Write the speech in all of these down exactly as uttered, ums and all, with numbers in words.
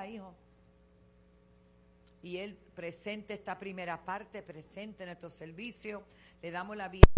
bendiga, hijo. Y Él presente esta primera parte, presente nuestro servicio. Le damos la bienvenida.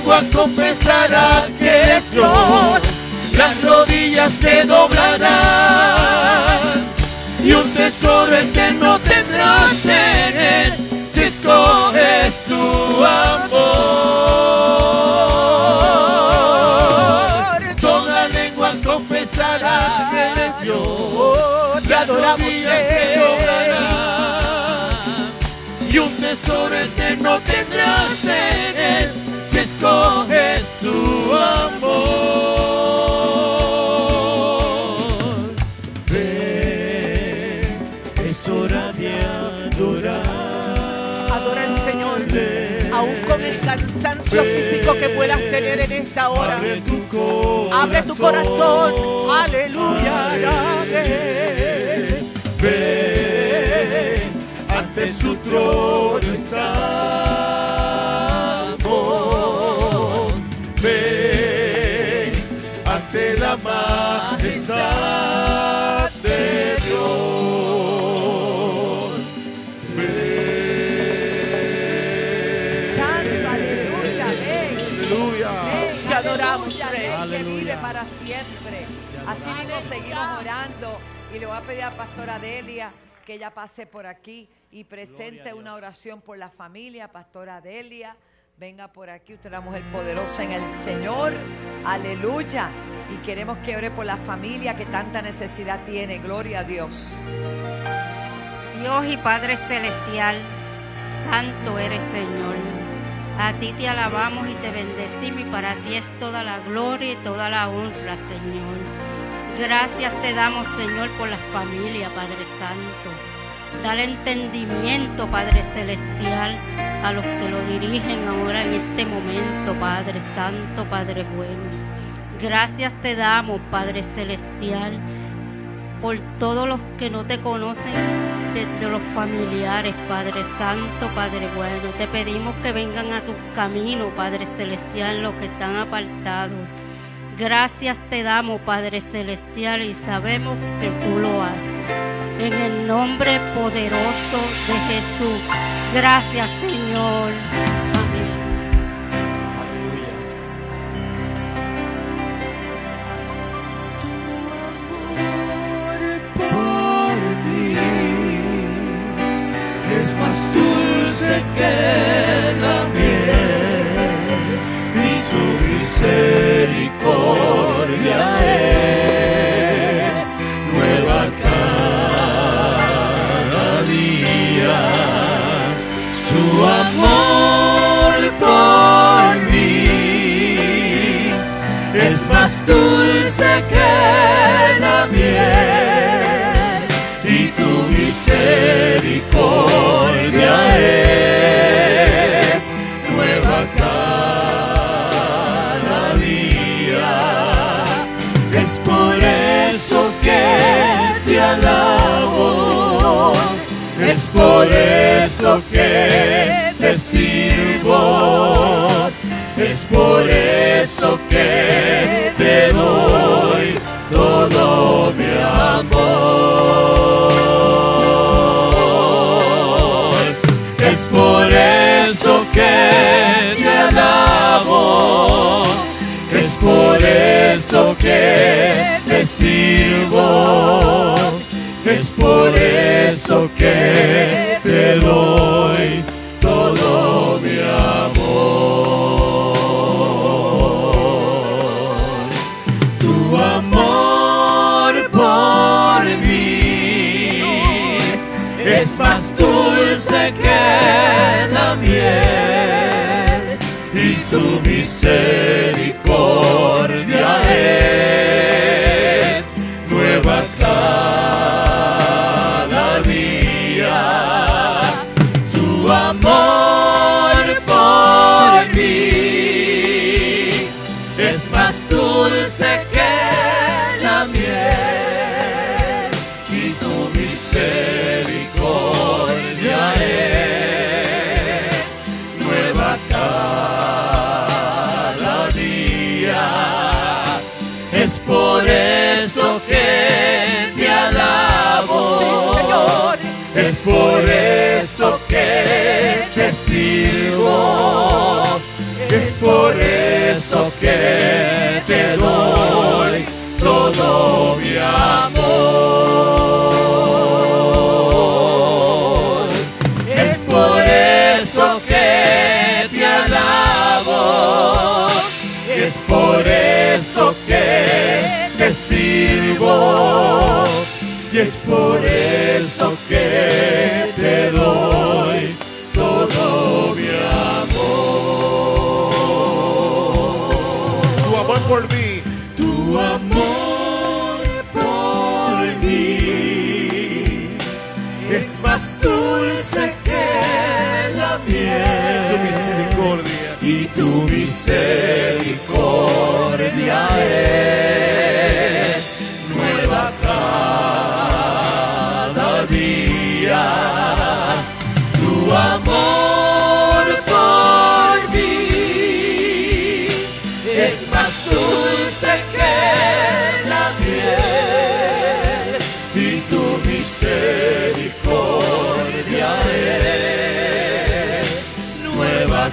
lengua confesará que es Dios, las rodillas se doblarán, y un tesoro eterno tendrás en él, si escoges su amor. Toda lengua confesará que Él es Dios, las rodillas se doblarán, y un tesoro eterno tendrás en él, si escoges su amor. Ven, es hora de adorar. Adora al Señor, aún con el cansancio físico que puedas tener en esta hora. Abre tu corazón, abre tu corazón. Aleluya. Ven, ven, ante su trono estamos. Ven, ante la majestad de Dios. Ven. Santo, aleluya, ven. Aleluya. Ven, Te adoramos, aleluya, Rey. ven, que Aleluya. vive para siempre. Así mismo seguimos orando y le voy a pedir a Pastora Delia que ella pase por aquí y presente una oración por la familia. Pastora Delia, venga por aquí, usted es la mujer poderosa en el Señor, aleluya, y queremos que ore por la familia que tanta necesidad tiene. Gloria a Dios. Dios y Padre Celestial, santo eres, Señor. A ti te alabamos y te bendecimos, y para ti es toda la gloria y toda la honra, Señor. Gracias te damos, Señor, por las familias, Padre Santo. Dale entendimiento, Padre Celestial, a los que lo dirigen ahora en este momento, Padre Santo, Padre bueno. Gracias te damos, Padre Celestial, por todos los que no te conocen, desde los familiares, Padre Santo, Padre bueno. Te pedimos que vengan a tus caminos, Padre Celestial, los que están apartados. Gracias te damos, Padre Celestial, y sabemos que tú lo haces. En el nombre poderoso de Jesús. Gracias, Señor. Amén. Por mí es más dulce que la miel, y su misericordia es nueva cada día. Su amor por mí es más dulce que la miel, y tu misericordia es nueva cada día. Es por eso que te alabo, es por eso que te sirvo, es por eso que te doy todo mi amor. Es por eso que te alabo, es por eso que te sirvo, es por eso que te doy todo mi amor. Tu amor por mí es más dulce que la miel, y su misericordia es nueva cada día. Tu amor por mí es más dulce que la miel, y tu misericordia es nueva cada día. Es por eso que te alabo, Sí, Señor. es por eso que te sirvo, es por eso por mí. Tu amor por mí es más dulce que la miel. Tu misericordia y tu misericordia es nueva cada día. Tu amor por mí es más dulce que la miel y tu misericordia es nueva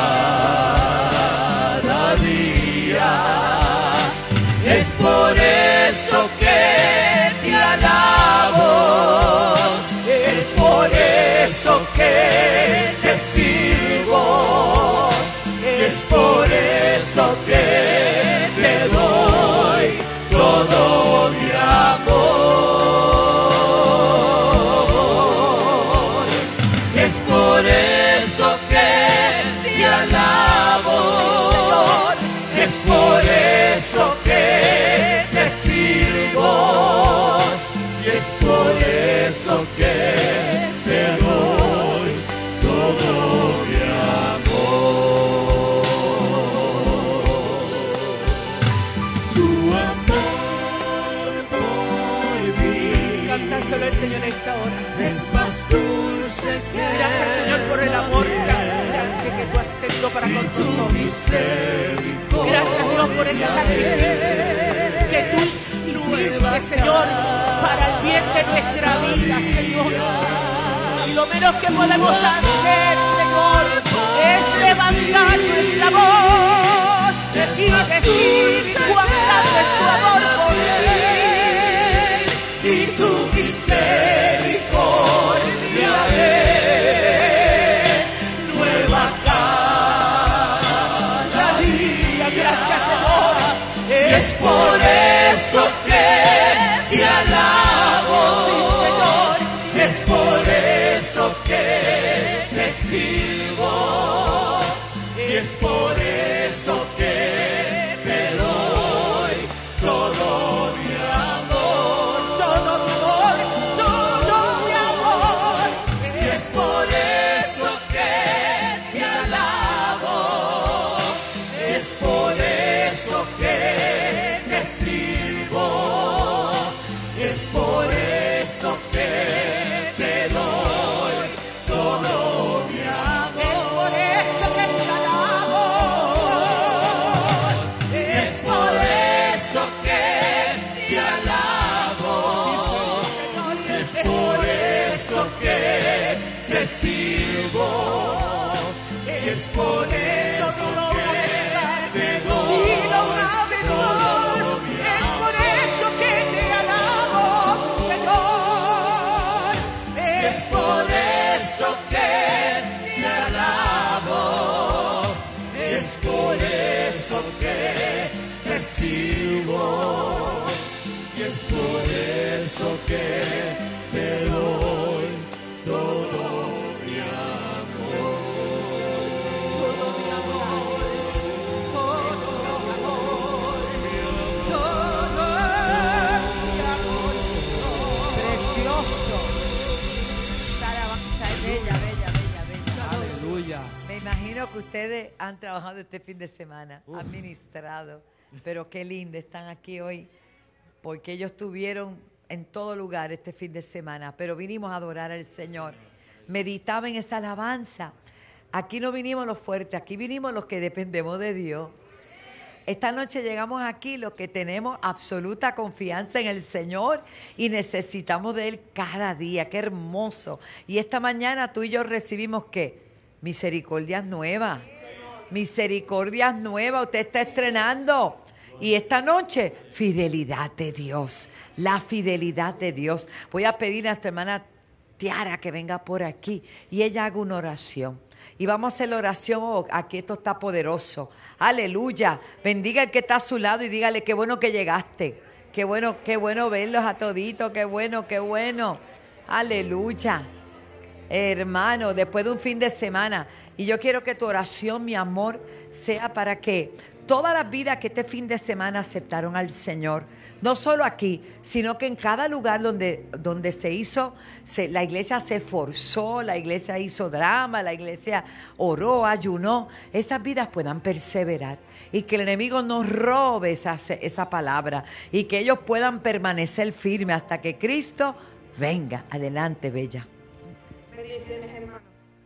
cada día. Es por eso que te alabo, es por eso que te sirvo, es por eso que te doy todo mi amor. Es por eso que te alabo, Señor, es por eso que te sirvo, y es por eso que te doy todo mi amor. Tu amor por mí, Cántaselo al Señor en esta hora. es más dulce que Gracias, Señor, por el amor grande que tú has tenido para con tu nosotros. misericordia. Gracias, Dios, por ese sacrificio que tú hiciste, Señor, para el bien de nuestra vida, Señor. Y lo menos que podemos hacer, Señor, es levantar nuestra voz y decir cuán grande es tu amor por mí. Y tu misericordia es nueva cada día. Gracias, Señor. Es por eso que te alabo, Sí, Señor. es por eso que te sirvo, y es por eso que te doy todo mi amor, Todo mi amor, todo mi amor. y es por eso que te alabo, es por eso que te sirvo, es por eso que te doy todo mi amor. Es por eso que te alabo. Es por eso que te alabo, es por eso que te sirvo, es por eso que te doy todo mi Es por eso que te alabo, Señor. Es por eso que te alabo, es por eso que te sirvo, y es por eso que te doy todo mi amor. Todo mi amor, todo mi amor, todo mi amor, Señor. Precioso. Esa alabanza es bella, bella, bella, bella. Aleluya. Me imagino que ustedes han trabajado este fin de semana, han ministrado, pero qué lindo, están aquí hoy, porque ellos estuvieron en todo lugar este fin de semana, pero vinimos a adorar al Señor. Meditaba en esa alabanza. Aquí no vinimos los fuertes, aquí vinimos los que dependemos de Dios. Esta noche llegamos aquí los que tenemos absoluta confianza en el Señor y necesitamos de Él cada día. ¡Qué hermoso! Y esta mañana tú y yo recibimos ¿qué? Misericordias nuevas. Misericordias nuevas. Usted está estrenando. Y esta noche, fidelidad de Dios. La fidelidad de Dios. Voy a pedir a nuestra hermana Tiara que venga por aquí y ella haga una oración. Y vamos a hacer la oración. Oh, aquí esto está poderoso. Aleluya. Bendiga el que está a su lado y dígale qué bueno que llegaste. Qué bueno, qué bueno verlos a toditos. Qué bueno, qué bueno. Aleluya. Hermano, después de un fin de semana. Y yo quiero que tu oración, mi amor, sea para que todas las vidas que este fin de semana aceptaron al Señor, no solo aquí, sino que en cada lugar donde, donde se hizo, se, la iglesia se esforzó, la iglesia hizo drama, la iglesia oró, ayunó, esas vidas puedan perseverar y que el enemigo no robe esa, esa palabra y que ellos puedan permanecer firmes hasta que Cristo venga. Adelante, bella. Bendiciones, hermanos.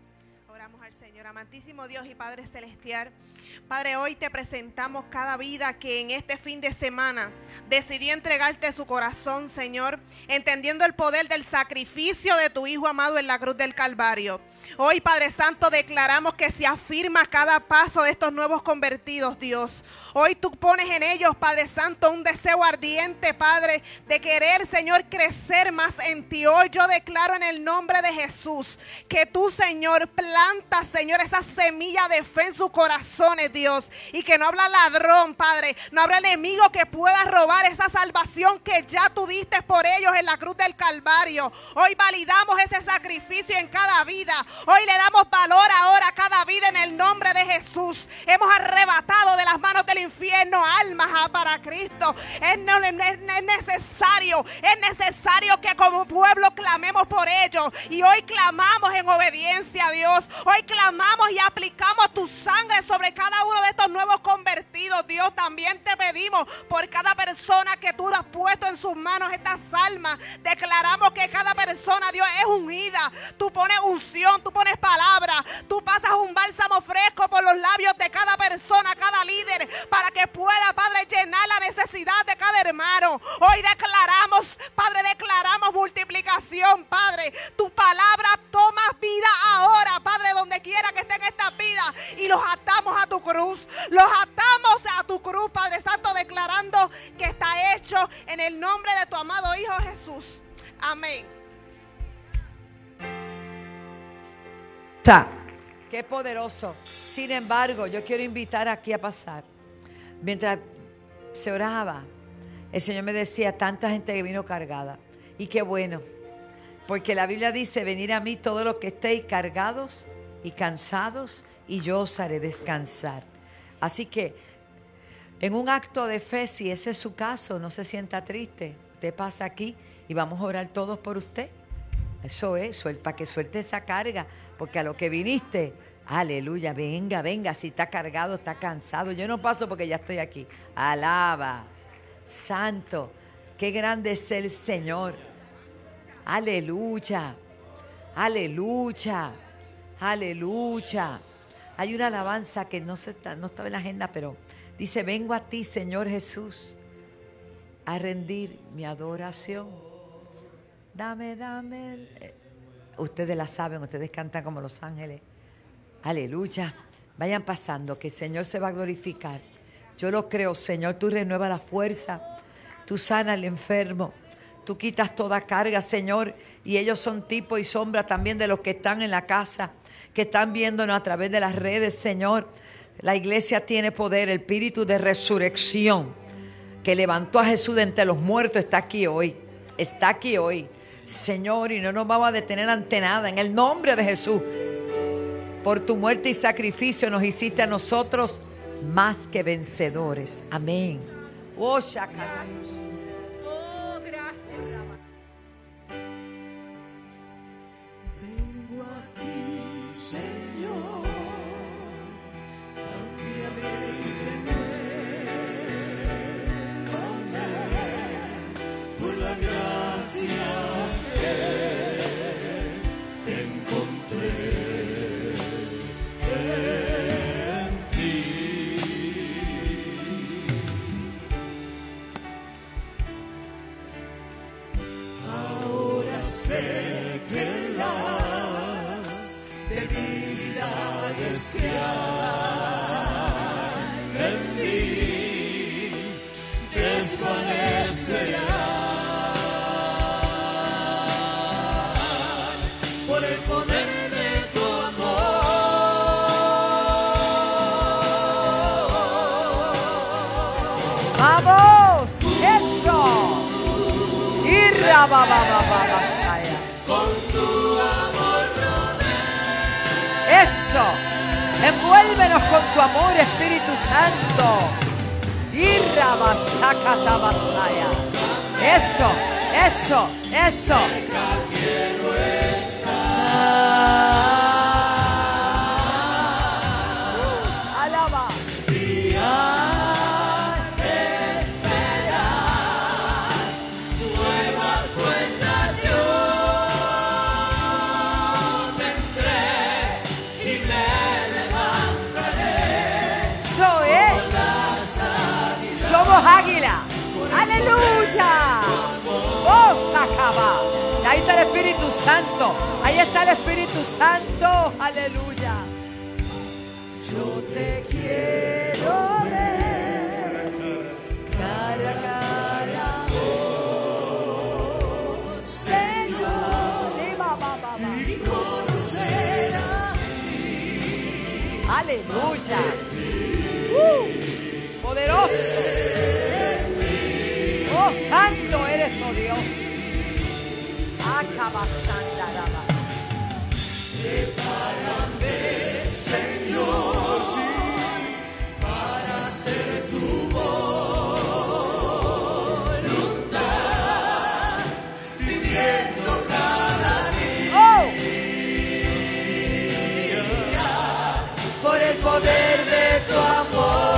Oramos al Señor. Amantísimo Dios y Padre Celestial, Padre, hoy te presentamos cada vida que en este fin de semana decidió entregarte su corazón, Señor, entendiendo el poder del sacrificio de tu Hijo amado en la cruz del Calvario. Hoy, Padre Santo, declaramos que se afirma cada paso de estos nuevos convertidos, Dios. Hoy tú pones en ellos, Padre Santo, un deseo ardiente, Padre, de querer, Señor, crecer más en ti. Hoy yo declaro en el nombre de Jesús que tú, Señor, plantas, Señor, esa semilla de fe en sus corazones, Dios. Y que no habla ladrón, Padre, no habrá enemigo que pueda robar esa salvación que ya tú diste por ellos en la cruz del Calvario. Hoy validamos ese sacrificio en cada vida. Hoy le damos valor ahora a cada vida en el nombre de Jesús. Hemos arrebatado de las manos del infierno almas para Cristo. Es, es necesario, es necesario que como pueblo clamemos por ellos. Y hoy clamamos en obediencia a Dios. Hoy clamamos y aplicamos tu sangre sobre cada uno de estos nuevos convertidos. Dios, también te pedimos por cada persona que tú has puesto en sus manos estas almas. Declaramos que cada persona, Dios, es ungida. Tú pones unción, tú pones palabra, tú pasas un bálsamo fresco por los labios de cada persona, cada líder, para que pueda, Padre, llenar la necesidad de cada hermano. Hoy declaramos, Padre, declaramos multiplicación, Padre. Tu palabra toma vida ahora, Padre, donde quiera que estén estas vidas, y los atamos a tu cruz, los atamos a tu cruz, Padre Santo, declarando que está hecho en el nombre de tu amado Hijo Jesús. Amén. Qué poderoso. Sin embargo, yo quiero invitar aquí a pasar. Mientras se oraba, el Señor me decía, tanta gente que vino cargada. Y qué bueno, porque la Biblia dice, venid a mí todos los que estéis cargados y cansados, y yo os haré descansar. Así que, en un acto de fe, si ese es su caso, no se sienta triste. Usted pasa aquí y vamos a orar todos por usted. Eso es, para que suelte esa carga, porque a lo que viniste, aleluya, venga, venga, si está cargado, está cansado. Yo no paso porque ya estoy aquí. Alaba, santo, qué grande es el Señor. Aleluya, aleluya, aleluya. Hay una alabanza que no, se está, no estaba en la agenda, pero dice, vengo a ti, Señor Jesús, a rendir mi adoración. Dame, dame. Ustedes la saben, ustedes cantan como los ángeles. Aleluya. Vayan pasando, que el Señor se va a glorificar. Yo lo creo, Señor. Tú renuevas la fuerza. Tú sanas al enfermo. Tú quitas toda carga, Señor. Y ellos son tipo y sombra también de los que están en la casa, que están viéndonos a través de las redes, Señor. La iglesia tiene poder. El espíritu de resurrección que levantó a Jesús de entre los muertos está aquí hoy. Está aquí hoy. Señor, y no nos vamos a detener ante nada. En el nombre de Jesús, por tu muerte y sacrificio nos hiciste a nosotros más que vencedores. Amén. Oh, Shakara. Oh, gracias, Rama. Vengo a ti, Señor, cámbiame y por la gracia. ¡Vamos! ¡Eso! ¡Irra, ba, ba, ba, ba, ba, shaya! Con tu amor Eso. Envuélvenos con tu amor, Espíritu Santo. Irrabashakatabasaya. Eso, eso, eso. Alaba. Águila, aleluya. Oh, sacaba. Ahí está el Espíritu Santo. Ahí está el Espíritu Santo. Aleluya. Yo te quiero ver cara a cara, oh, Señor, y, va, va, va, va. Y conocer así. Aleluya. Uh, poderoso. Oh, santo eres, oh Dios. Acabashandaraba. Prepárame, Señor, sí, para hacer tu voluntad, viviendo cada día, oh, por el poder de tu amor.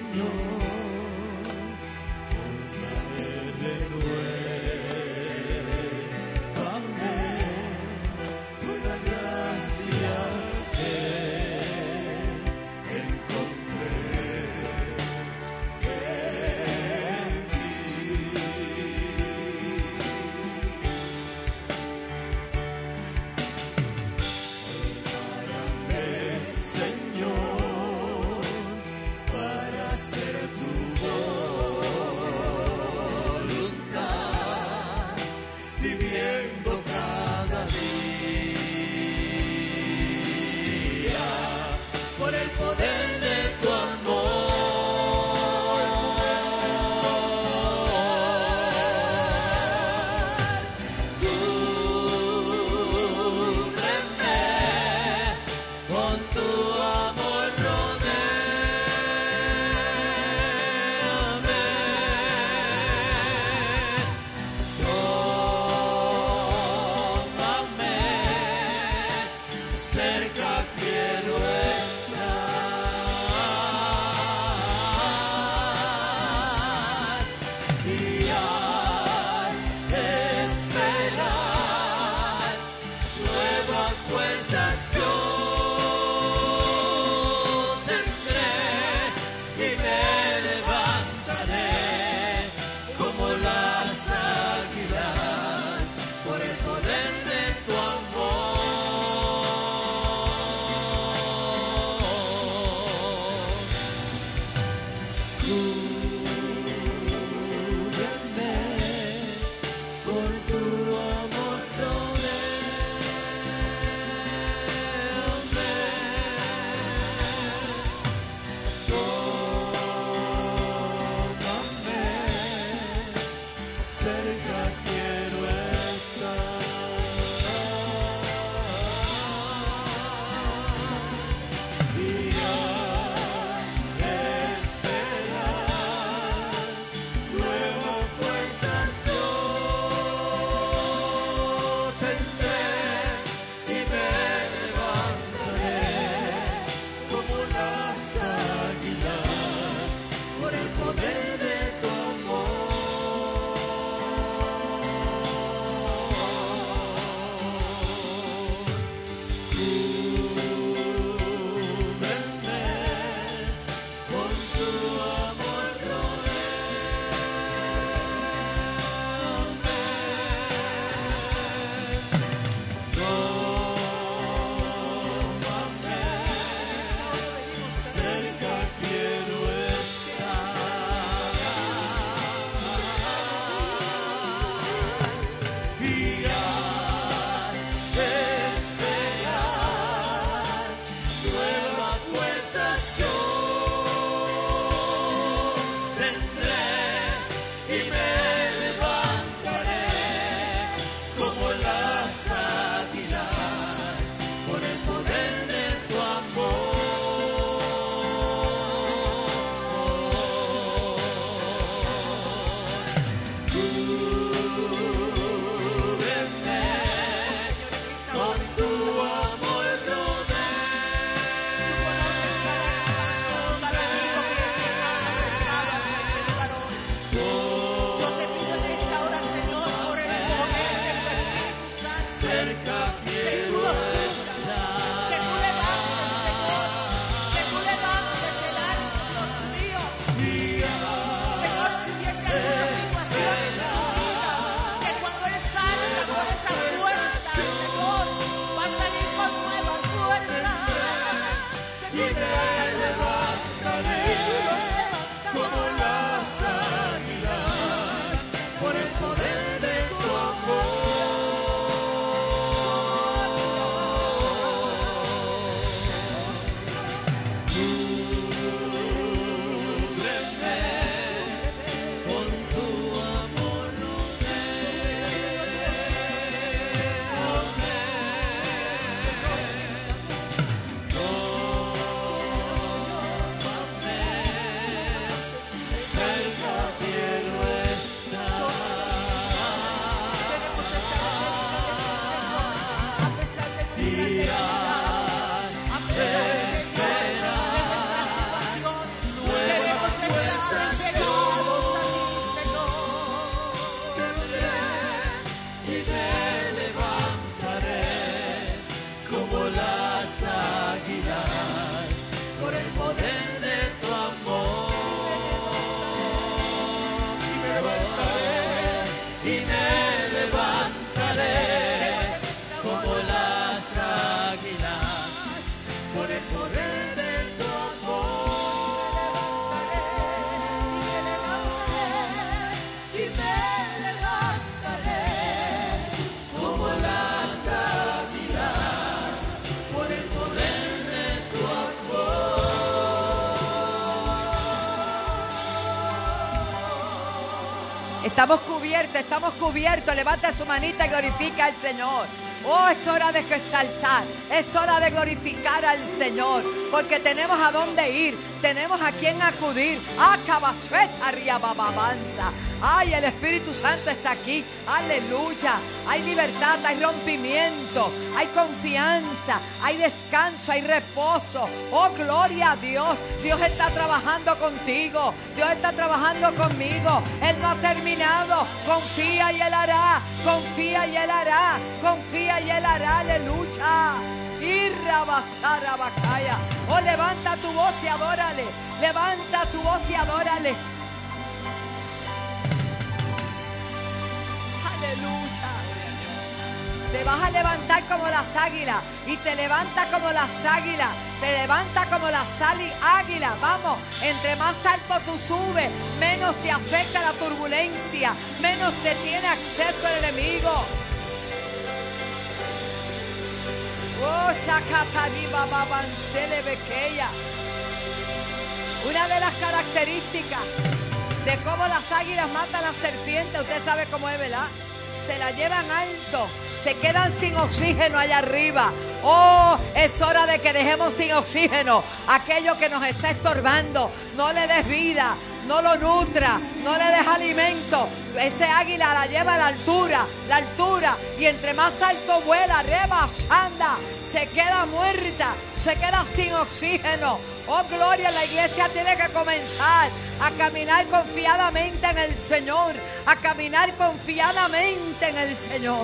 esperar. Estamos cubiertos, estamos cubiertos. Levanta su manita y glorifica al Señor. Oh, es hora de exaltar, es hora de glorificar al Señor, porque tenemos a dónde ir, tenemos a quién acudir. Ah, cabasueta, arriababanza. Ay, el Espíritu Santo está aquí. Aleluya. Hay libertad, hay rompimiento, hay confianza, hay descanso, hay reposo. Oh, gloria a Dios. Dios está trabajando contigo. Dios está trabajando conmigo. Él no ha terminado. Confía y Él hará. Confía y Él hará. Confía y Él hará. Aleluya. Irra basara bacaya. Oh, levanta tu voz y adórale. Levanta tu voz y adórale. Aleluya. Te vas a levantar como las águilas. Y te levanta como las águilas. Te levanta como las águilas. Vamos, entre más alto tú subes, menos te afecta la turbulencia, menos te tiene acceso el enemigo. Oh, Shakatani Baba Bansele Bequeya. Una de las características de cómo las águilas matan a la serpiente, usted sabe cómo es, ¿verdad? Se la llevan alto, se quedan sin oxígeno allá arriba. Oh, es hora de que dejemos sin oxígeno aquello que nos está estorbando. No le des vida, no lo nutra, no le des alimento. Ese águila la lleva a la altura, la altura, y entre más alto vuela, rebasanda, se queda muerta, se queda sin oxígeno. Oh, gloria, la iglesia tiene que comenzar a caminar confiadamente en el Señor, a caminar confiadamente en el Señor.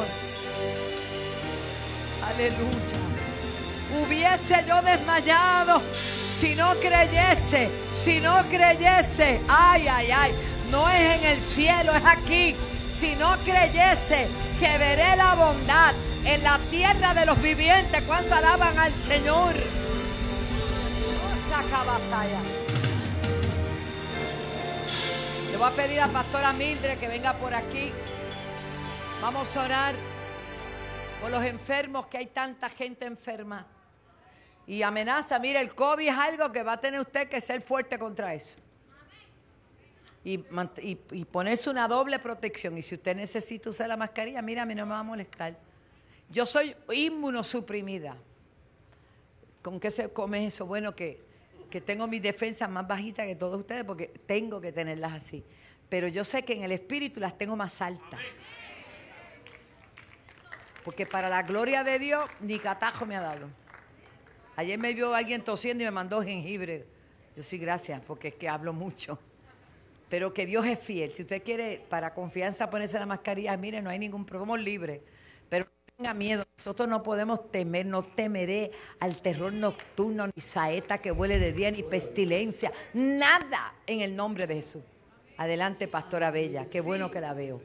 Aleluya. Hubiese yo desmayado si no creyese, si no creyese, ay, ay, ay, no es en el cielo, es aquí. Si no creyese que veré la bondad en la tierra de los vivientes, ¿cuánto alaban al Señor? Le voy a pedir a Pastora Mildred que venga por aquí. Vamos a orar por los enfermos, que hay tanta gente enferma. Y amenaza, mire, el COVID es algo que va a tener usted que ser fuerte contra eso. Y, y, y ponerse una doble protección. Y si usted necesita usar la mascarilla, mira, a mí no me va a molestar. Yo soy inmunosuprimida. ¿Con qué se come eso? Bueno, que, que tengo mis defensas más bajitas que todos ustedes, porque tengo que tenerlas así. Pero yo sé que en el espíritu las tengo más altas. Porque para la gloria de Dios, ni catajo me ha dado. Ayer me vio alguien tosiendo y me mandó jengibre. Yo sí, gracias, porque es que hablo mucho. Pero que Dios es fiel. Si usted quiere, para confianza, ponerse la mascarilla, mire, no hay ningún problema, libre. Pero no tenga miedo. Nosotros no podemos temer, no temeré al terror nocturno, ni saeta que vuele de día, ni pestilencia. Nada en el nombre de Jesús. Adelante, Pastora Bella. Qué bueno que la veo.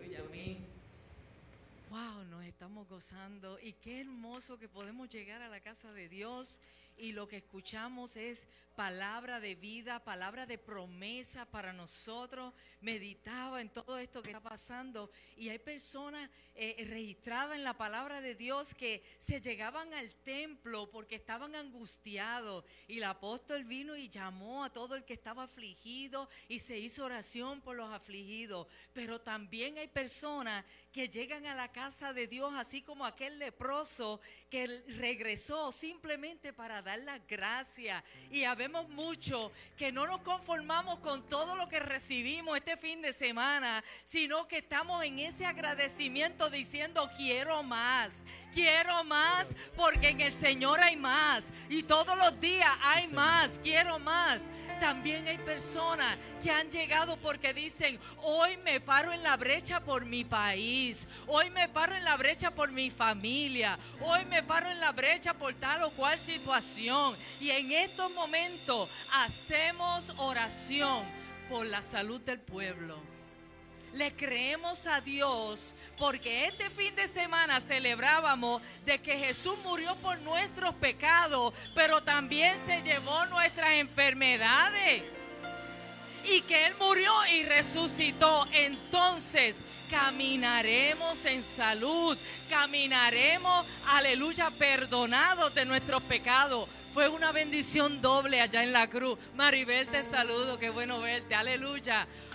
Wow, nos estamos gozando. Y qué hermoso que podemos llegar a la casa de Dios. Y lo que escuchamos es palabra de vida, palabra de promesa para nosotros. Meditaba en todo esto que está pasando y hay personas eh, registradas en la palabra de Dios que se llegaban al templo porque estaban angustiados y el apóstol vino y llamó a todo el que estaba afligido y se hizo oración por los afligidos. Pero también hay personas que llegan a la casa de Dios así como aquel leproso que regresó simplemente para dar las gracias. Y habemos mucho que no nos conformamos con todo lo que recibimos este fin de semana, sino que estamos en ese agradecimiento diciendo quiero más, quiero más, porque en el Señor hay más y todos los días hay más, quiero más. También hay personas que han llegado porque dicen, hoy me paro en la brecha por mi país, hoy me paro en la brecha por mi familia, hoy me paro en la brecha por tal o cual situación. Y en estos momentos hacemos oración por la salud del pueblo. Le creemos a Dios porque este fin de semana celebrábamos de que Jesús murió por nuestros pecados, pero también se llevó nuestras enfermedades y que Él murió y resucitó. Entonces caminaremos en salud, caminaremos, aleluya, perdonados de nuestros pecados. Fue una bendición doble allá en la cruz. Maribel, te saludo, qué bueno verte, aleluya.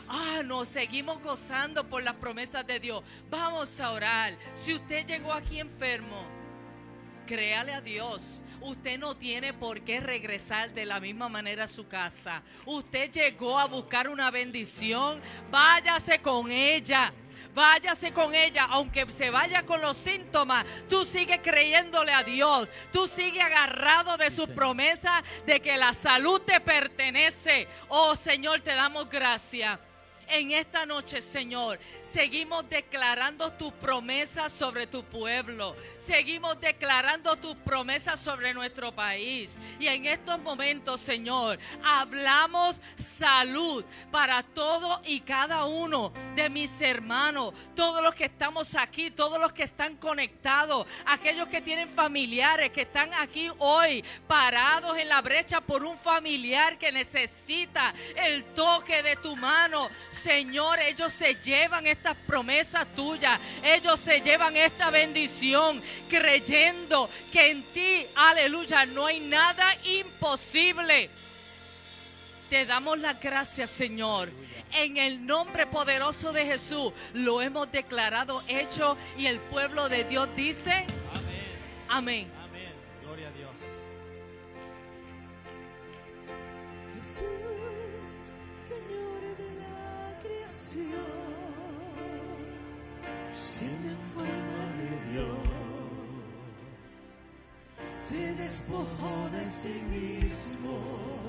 Ah, nos seguimos gozando por las promesas de Dios. Vamos a orar. Si usted llegó aquí enfermo, créale a Dios. Usted no tiene por qué regresar de la misma manera a su casa. Usted llegó a buscar una bendición. Váyase con ella. Váyase con ella, aunque se vaya con los síntomas. Tú sigues creyéndole a Dios. Tú sigues agarrado de su promesa de que la salud te pertenece. Oh Señor, te damos gracias. En esta noche, Señor, seguimos declarando tus promesas sobre tu pueblo. Seguimos declarando tus promesas sobre nuestro país. Y en estos momentos, Señor, hablamos salud para todo y cada uno de mis hermanos. Todos los que estamos aquí, todos los que están conectados, aquellos que tienen familiares que están aquí hoy parados en la brecha por un familiar que necesita el toque de tu mano. Señor, ellos se llevan estas promesas tuyas, ellos se llevan esta bendición, creyendo que en ti, aleluya, no hay nada imposible. Te damos las gracias, Señor. En el nombre poderoso de Jesús lo hemos declarado hecho y el pueblo de Dios dice amén. Amén. Amén. Gloria a Dios. Jesús, Señor de la creación, siendo en forma de Dios, se despojó de sí mismo,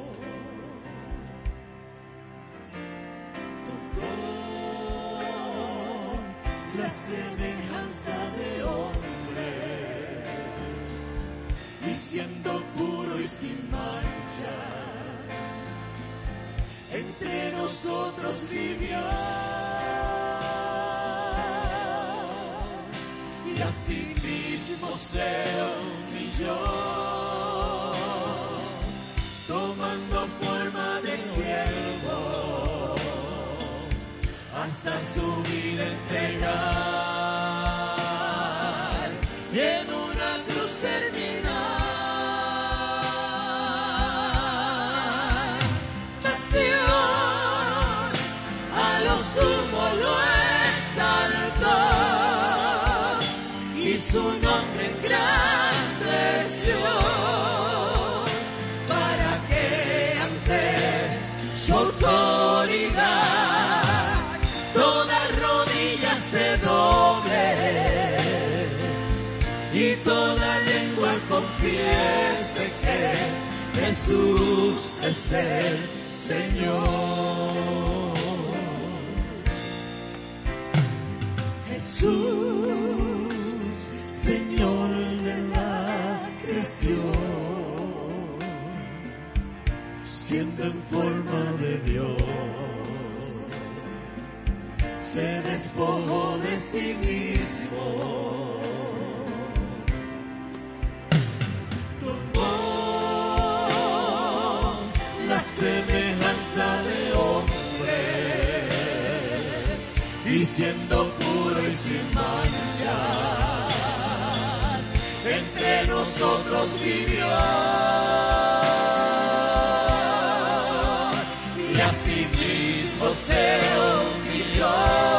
mostró la semejanza de hombre, y siendo puro y sin mancha, entre nosotros vivió, y así mismo se humilló, tomando forma de siervo, hasta su vida entregar, y en una cruz terminar. Mas Dios a lo sumo lo exaltó, y su nombre engrandeció, para que ante su autoridad toda rodilla se doble, y toda lengua confiese que Jesús es el Señor. Jesús, Señor de la creación, siendo en forma de Dios, se despojó de sí mismo, tomó la semejanza de hombre, y siendo puro y sin manchas, entre nosotros vivió, y así mismo se humilló,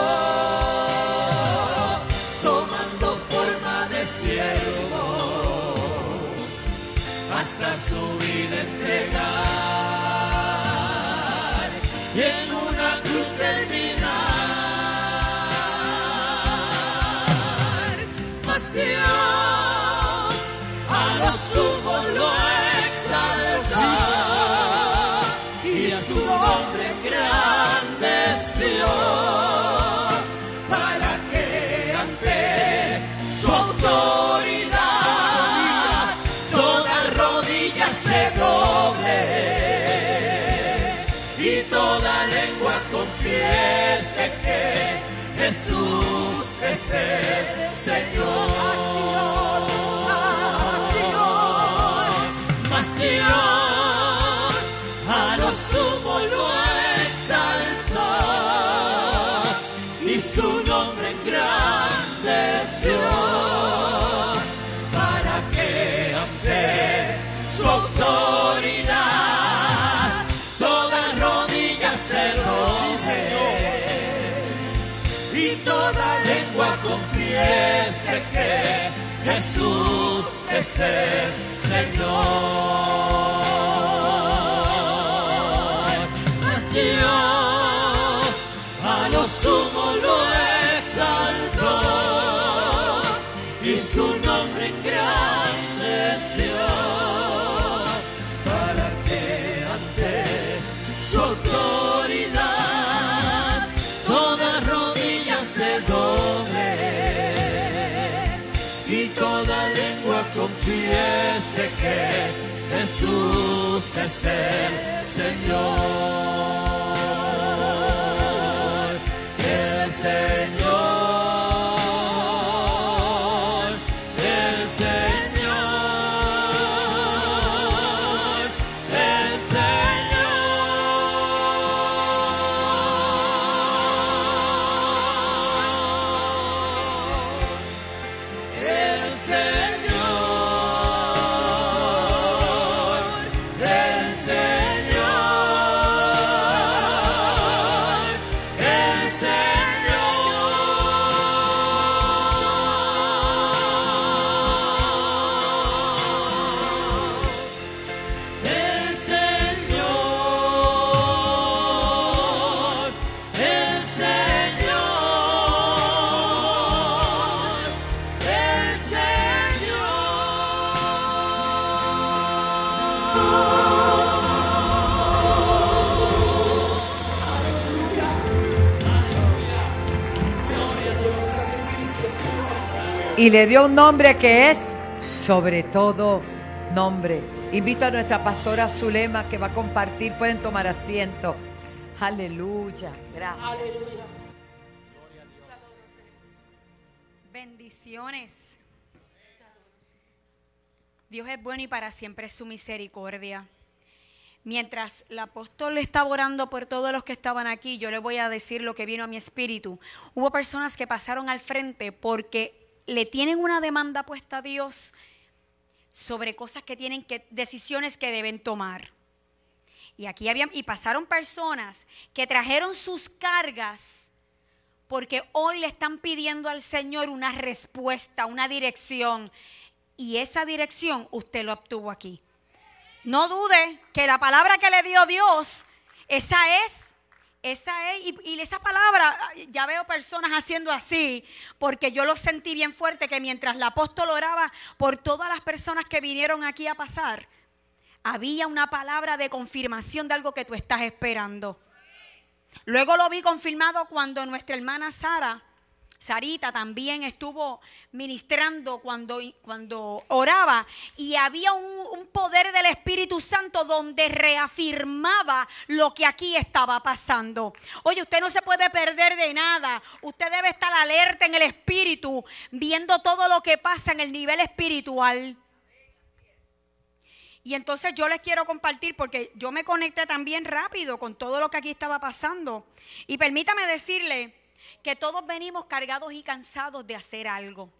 tomando forma de siervo, hasta su vida entregar, y en una cruz terminar. Mas Dios a lo sumo lo exaltó, y a su nombre engrandeció, para que ante su autoridad toda rodilla se doble, y toda lengua confiese que Jesús es el Señor. Mas Dios a lo sumo lo exaltó, y su nombre engrandeció, para que ante su autoridad toda rodilla se doble, lengua confiese que Jesús es el Señor. Mas Dios a lo sumo lo exaltó y su nombre engrandeció, para que ante su autoridad toda rodilla se doble y toda lengua confiese que Jesús es el Señor, el Señor, el Señor, el Señor, el Señor, el Señor, el Y le dio un nombre que es sobre todo nombre. Invito a nuestra pastora Zulema que va a compartir. Pueden tomar asiento. Aleluya. Gracias. Aleluya. Bendiciones. Dios es bueno y para siempre es su misericordia. Mientras el apóstol estaba orando por todos los que estaban aquí, yo le voy a decir lo que vino a mi espíritu. Hubo personas que pasaron al frente porque le tienen una demanda puesta a Dios sobre cosas que tienen que, decisiones que deben tomar. Y aquí habían, y pasaron personas que trajeron sus cargas porque hoy le están pidiendo al Señor una respuesta, una dirección. Y esa dirección usted lo obtuvo aquí. No dude que la palabra que le dio Dios, esa es, esa es, y, y esa palabra, ya veo personas haciendo así, porque yo lo sentí bien fuerte, que mientras el apóstol oraba por todas las personas que vinieron aquí a pasar, había una palabra de confirmación de algo que tú estás esperando. Luego lo vi confirmado cuando nuestra hermana Sara, Sarita también estuvo ministrando cuando, cuando oraba, y había un, un poder del Espíritu Santo donde reafirmaba lo que aquí estaba pasando. Oye, usted no se puede perder de nada. Usted debe estar alerta en el Espíritu, viendo todo lo que pasa en el nivel espiritual. Y entonces yo les quiero compartir, porque yo me conecté también rápido con todo lo que aquí estaba pasando. Y permítame decirle que todos venimos cargados y cansados de hacer algo.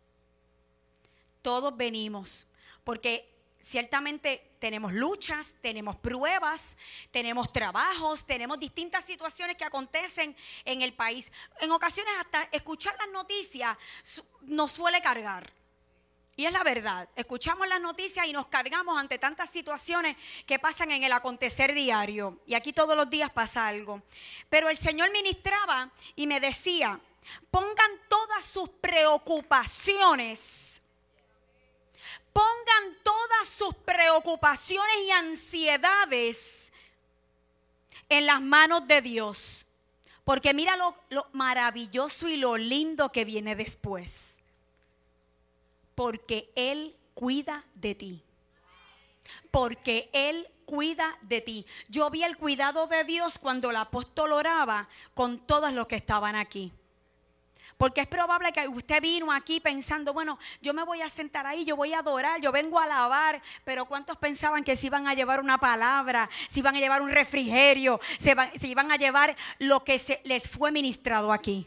Todos venimos, porque ciertamente tenemos luchas, tenemos pruebas, tenemos trabajos, tenemos distintas situaciones que acontecen en el país. En ocasiones hasta escuchar las noticias nos suele cargar. Y es la verdad, escuchamos las noticias y nos cargamos ante tantas situaciones que pasan en el acontecer diario. Y aquí todos los días pasa algo. Pero el Señor ministraba y me decía, pongan todas sus preocupaciones, pongan todas sus preocupaciones y ansiedades en las manos de Dios. Porque mira lo, lo maravilloso y lo lindo que viene después. Porque Él cuida de ti. Porque Él cuida de ti. Yo vi el cuidado de Dios cuando el apóstol oraba con todos los que estaban aquí. Porque es probable que usted vino aquí pensando, bueno, yo me voy a sentar ahí, yo voy a adorar, yo vengo a alabar. Pero ¿cuántos pensaban que se iban a llevar una palabra, se iban a llevar un refrigerio, se, va, se iban a llevar lo que se, les fue ministrado aquí?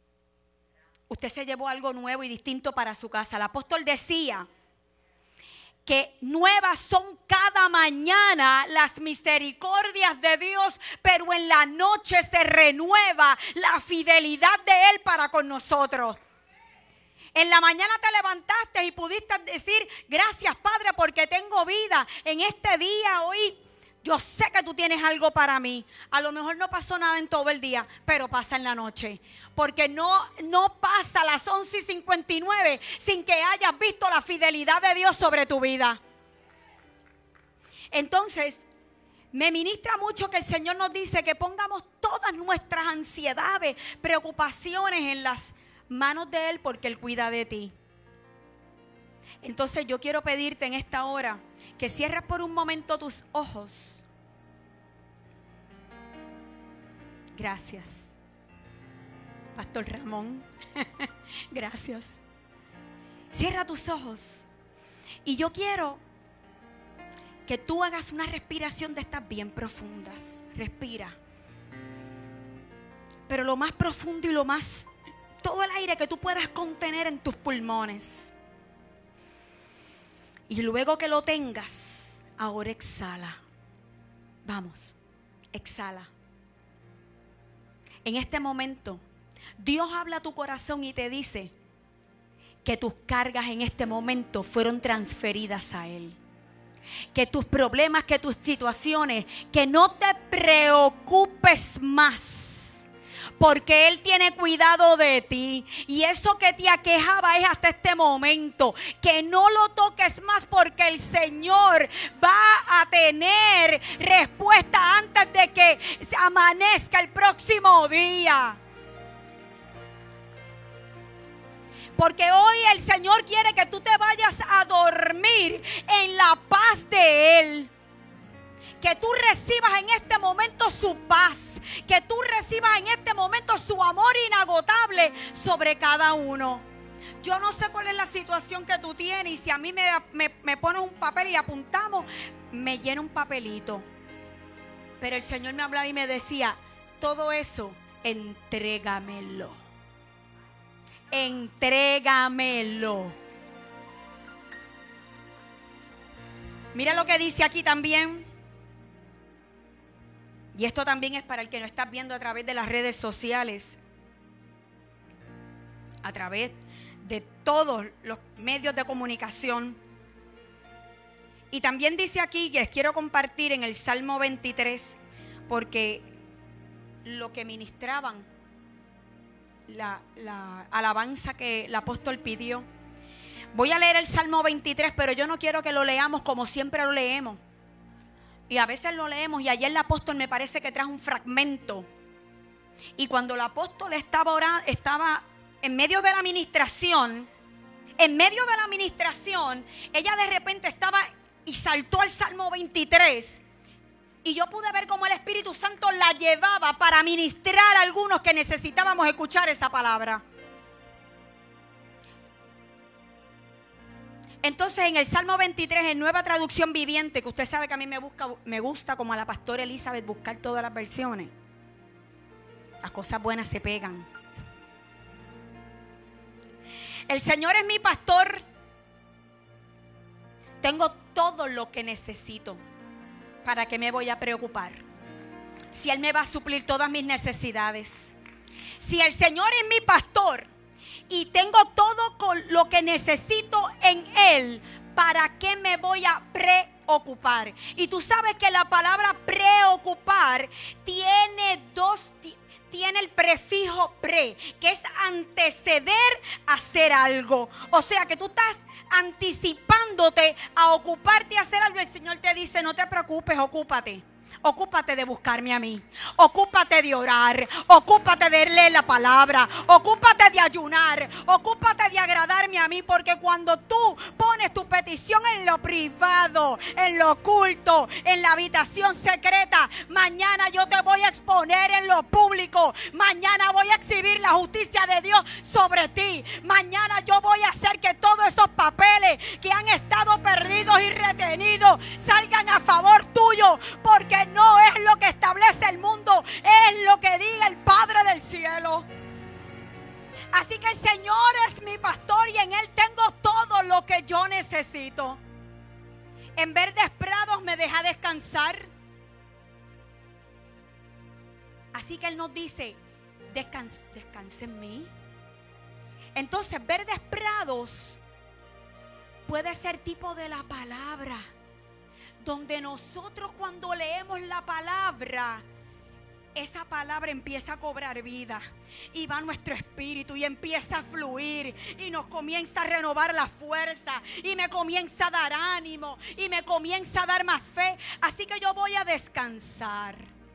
Usted se llevó algo nuevo y distinto para su casa. El apóstol decía que nuevas son cada mañana las misericordias de Dios, pero en la noche se renueva la fidelidad de Él para con nosotros. En la mañana te levantaste y pudiste decir, gracias Padre porque tengo vida en este día, hoy. Yo sé que tú tienes algo para mí. A lo mejor no pasó nada en todo el día, pero pasa en la noche. Porque no, no pasa a las once y cincuenta y nueve sin que hayas visto la fidelidad de Dios sobre tu vida. Entonces, me ministra mucho que el Señor nos dice que pongamos todas nuestras ansiedades, preocupaciones en las manos de Él porque Él cuida de ti. Entonces yo quiero pedirte en esta hora que cierres por un momento tus ojos. Gracias, Pastor Ramón. Gracias. Cierra tus ojos. Y yo quiero que tú hagas una respiración de estas bien profundas. Respira. Pero lo más profundo y lo más, todo el aire que tú puedas contener en tus pulmones. Y luego que lo tengas, ahora exhala. Vamos, exhala. En este momento, Dios habla a tu corazón y te dice que tus cargas en este momento fueron transferidas a Él. Que tus problemas, que tus situaciones, que no te preocupes más. Porque Él tiene cuidado de ti. Y eso que te aquejaba es hasta este momento. Que no lo toques más porque el Señor va a tener respuesta antes de que amanezca el próximo día. Porque hoy el Señor quiere que tú te vayas a dormir en la paz de Él. Que tú recibas en este momento su paz. Que tú recibas en este momento su amor inagotable sobre cada uno. Yo no sé cuál es la situación que tú tienes. Y si a mí me, me, me pones un papel y apuntamos, me llena un papelito. Pero el Señor me hablaba y me decía, todo eso, entrégamelo. Entrégamelo. Mira lo que dice aquí también. Y esto también es para el que nos estás viendo a través de las redes sociales, a través de todos los medios de comunicación. Y también dice aquí, que les quiero compartir en el Salmo veintitrés, porque lo que ministraban, la, la alabanza que el apóstol pidió. Voy a leer el Salmo veintitrés, pero yo no quiero que lo leamos como siempre lo leemos. Y a veces lo leemos, y ayer el apóstol me parece que trajo un fragmento. Y cuando el apóstol estaba orando, estaba en medio de la administración, en medio de la administración, ella de repente estaba y saltó al Salmo veintitrés. Y yo pude ver cómo el Espíritu Santo la llevaba para ministrar a algunos que necesitábamos escuchar esa palabra. Entonces en el Salmo veintitrés, en Nueva Traducción Viviente, que usted sabe que a mí me, busca, me gusta como a la pastora Elizabeth buscar todas las versiones. Las cosas buenas se pegan. El Señor es mi pastor. Tengo todo lo que necesito. ¿Para qué me voy a preocupar? Si Él me va a suplir todas mis necesidades. Si el Señor es mi pastor y tengo todo lo que necesito en Él, ¿para qué me voy a preocupar? Y tú sabes que la palabra preocupar tiene dos, tiene el prefijo pre, que es anteceder a hacer algo. O sea que tú estás anticipándote a ocuparte a hacer algo. El Señor te dice, no te preocupes, ocúpate. Ocúpate de buscarme a mí. Ocúpate de orar. Ocúpate de leer la palabra. Ocúpate de ayunar. Ocúpate de agradarme a mí. Porque cuando tú pones tu petición en lo privado, en lo oculto, en la habitación secreta, mañana yo te voy a exponer en lo público. Mañana voy a exhibir la justicia de Dios sobre ti. Mañana yo voy a hacer que todos esos papeles que han estado perdidos y retenidos salgan a favor tuyo. Porque no es lo que establece el mundo, es lo que diga el Padre del cielo. Así que el Señor es mi pastor y en Él tengo todo lo que yo necesito. En verdes prados me deja descansar. Así que Él nos dice, descanse, descanse en mí. Entonces, verdes prados puede ser tipo de la palabra, donde nosotros cuando leemos la palabra, esa palabra empieza a cobrar vida y va a nuestro espíritu y empieza a fluir y nos comienza a renovar la fuerza y me comienza a dar ánimo y me comienza a dar más fe. Así que yo voy a descansar.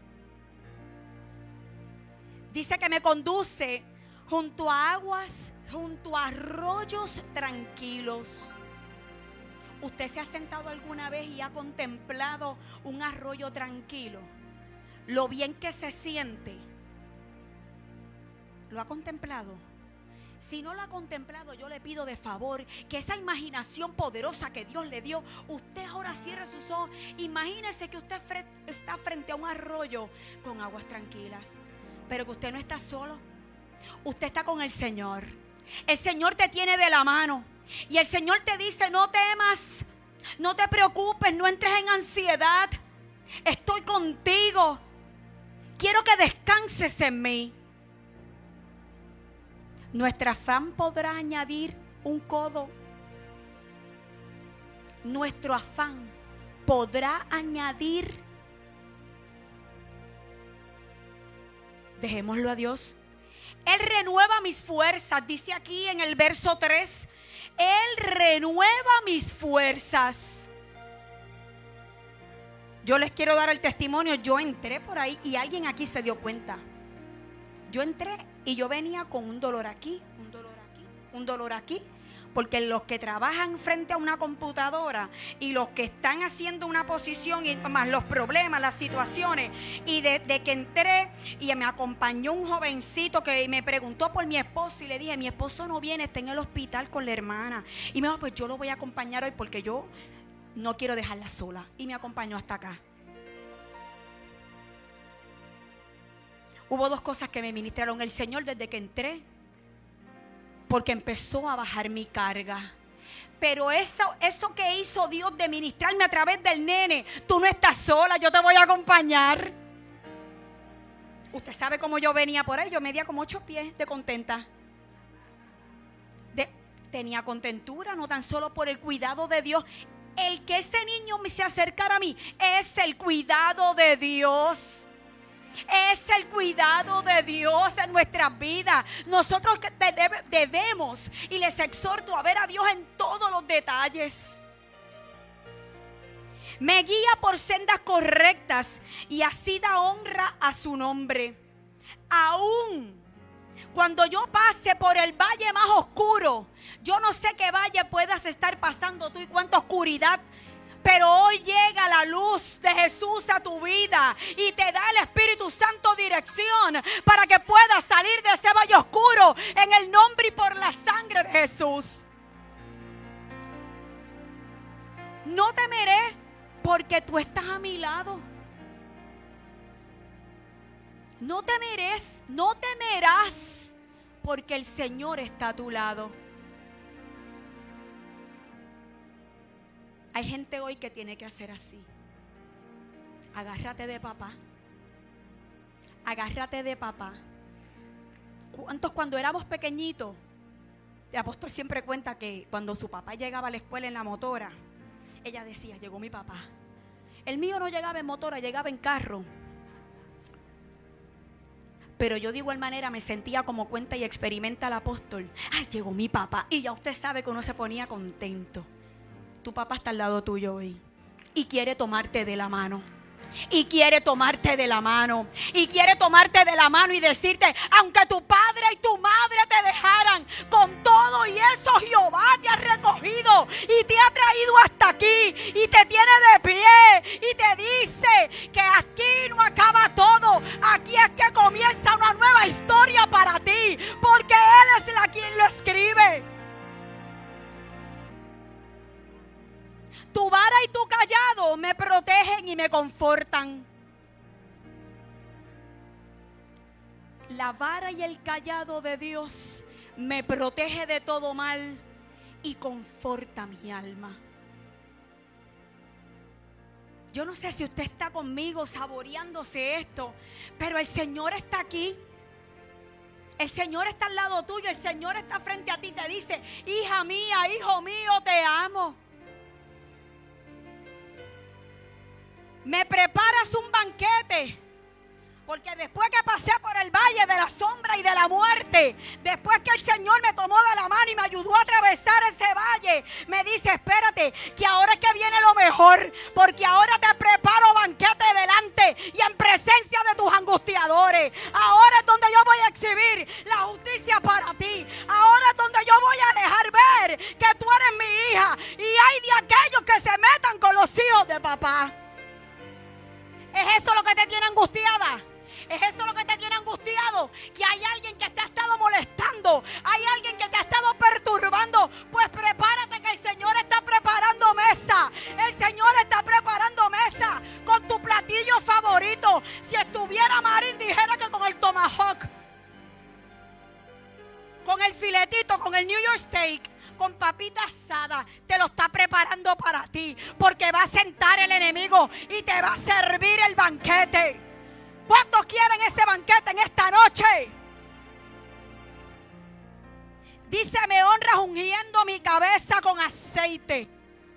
Dice que me conduce junto a aguas, junto a arroyos tranquilos. ¿Usted se ha sentado alguna vez y ha contemplado un arroyo tranquilo? Lo bien que se siente. ¿Lo ha contemplado? Si no lo ha contemplado, yo le pido de favor que esa imaginación poderosa que Dios le dio, usted ahora cierre sus ojos. Imagínese que usted está frente a un arroyo con aguas tranquilas, pero que usted no está solo. Usted está con el Señor. El Señor te tiene de la mano y el Señor te dice: no temas, no te preocupes, no entres en ansiedad. Estoy contigo. Quiero que descanses en mí. Nuestra afán podrá añadir un codo. Nuestro afán podrá añadir. Dejémoslo a Dios. Él renueva mis fuerzas, dice aquí en el verso tres. Él renueva mis fuerzas. Yo les quiero dar el testimonio. Yo entré por ahí y alguien aquí se dio cuenta. Yo entré y yo venía con un dolor aquí, un dolor aquí, un dolor aquí. Porque los que trabajan frente a una computadora y los que están haciendo una posición y más los problemas, las situaciones, y desde de que entré y me acompañó un jovencito que me preguntó por mi esposo y le dije: mi esposo no viene, está en el hospital con la hermana. Y me dijo: pues yo lo voy a acompañar hoy porque yo no quiero dejarla sola. Y me acompañó hasta acá. Hubo dos cosas que me ministraron el Señor desde que entré, porque empezó a bajar mi carga. Pero eso, eso que hizo Dios de ministrarme a través del nene: tú no estás sola, yo te voy a acompañar. Usted sabe cómo yo venía por ahí. Yo medía como ocho pies de contenta. De, tenía contentura, no tan solo por el cuidado de Dios. El que ese niño me se acercara a mí es el cuidado de Dios. Es el cuidado de Dios en nuestras vidas. Nosotros debemos, y les exhorto a ver a Dios en todos los detalles. Me guía por sendas correctas y así da honra a su nombre. Aún cuando yo pase por el valle más oscuro, yo no sé qué valle puedas estar pasando tú y cuánta oscuridad, pero hoy llega la luz de Jesús a tu vida y te da el Espíritu Santo dirección para que puedas salir de ese valle oscuro en el nombre y por la sangre de Jesús. No temeré porque tú estás a mi lado. No temerás, no temerás porque el Señor está a tu lado. Hay gente hoy que tiene que hacer así. Agárrate de papá. Agárrate de papá. ¿Cuántos cuando éramos pequeñitos? El apóstol siempre cuenta que cuando su papá llegaba a la escuela en la motora, ella decía: llegó mi papá. El mío no llegaba en motora, llegaba en carro. Pero yo de igual manera me sentía como cuenta y experimenta el apóstol: ay, llegó mi papá. Y ya usted sabe que uno se ponía contento. Tu papá está al lado tuyo hoy y quiere tomarte de la mano. Y quiere tomarte de la mano. Y quiere tomarte de la mano y decirte: aunque tu padre y tu madre te dejaran, con todo y eso Jehová te ha recogido y te ha traído hasta aquí y te tiene de pie y te dice que aquí no acaba todo. Aquí es que comienza una nueva historia para ti, porque Él es la quien lo escribe. Tu vara y tu callado me protegen y me confortan. La vara y el callado de Dios me protege de todo mal y conforta mi alma. Yo no sé si usted está conmigo saboreándose esto, pero el Señor está aquí. El Señor está al lado tuyo, el Señor está frente a ti, te dice: hija mía, hijo mío, te amo. Me preparas un banquete. Porque después que pasé por el valle de la sombra y de la muerte, después que el Señor me tomó de la mano y me ayudó a atravesar ese valle, me dice: espérate, que ahora es que viene lo mejor, porque ahora te preparo banquete delante y en presencia de tus angustiadores. Ahora es donde yo voy a exhibir la justicia para ti. Ahora es donde yo voy a dejar ver que tú eres mi hija. Y hay de aquellos que se metan con los hijos de papá. ¿Es eso lo que te tiene angustiada? ¿Es eso lo que te tiene angustiado? Que hay alguien que te ha estado molestando. Hay alguien que te ha estado perturbando. Pues prepárate, que el Señor está preparando mesa. El Señor está preparando mesa con tu platillo favorito. Si estuviera Marín, dijera que con el tomahawk, con el filetito, con el New York steak, con papita asada, te lo está preparando para ti. Porque va a sentar el enemigo y te va a servir el banquete. ¿Cuántos quieren ese banquete en esta noche? Dice: me honras ungiendo mi cabeza con aceite.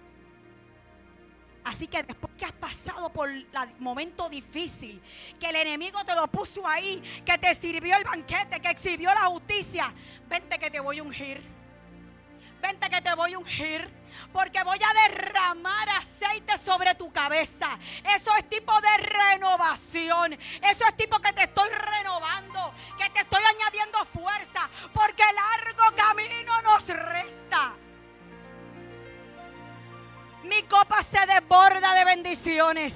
Así que después que has pasado por el momento difícil, que el enemigo te lo puso ahí, que te sirvió el banquete, que exhibió la justicia, vente que te voy a ungir. Vente que te voy a ungir, porque voy a derramar aceite sobre tu cabeza. Eso es tipo de renovación. Eso es tipo que te estoy renovando, que te estoy añadiendo fuerza, porque largo camino nos resta. Mi copa se desborda de bendiciones.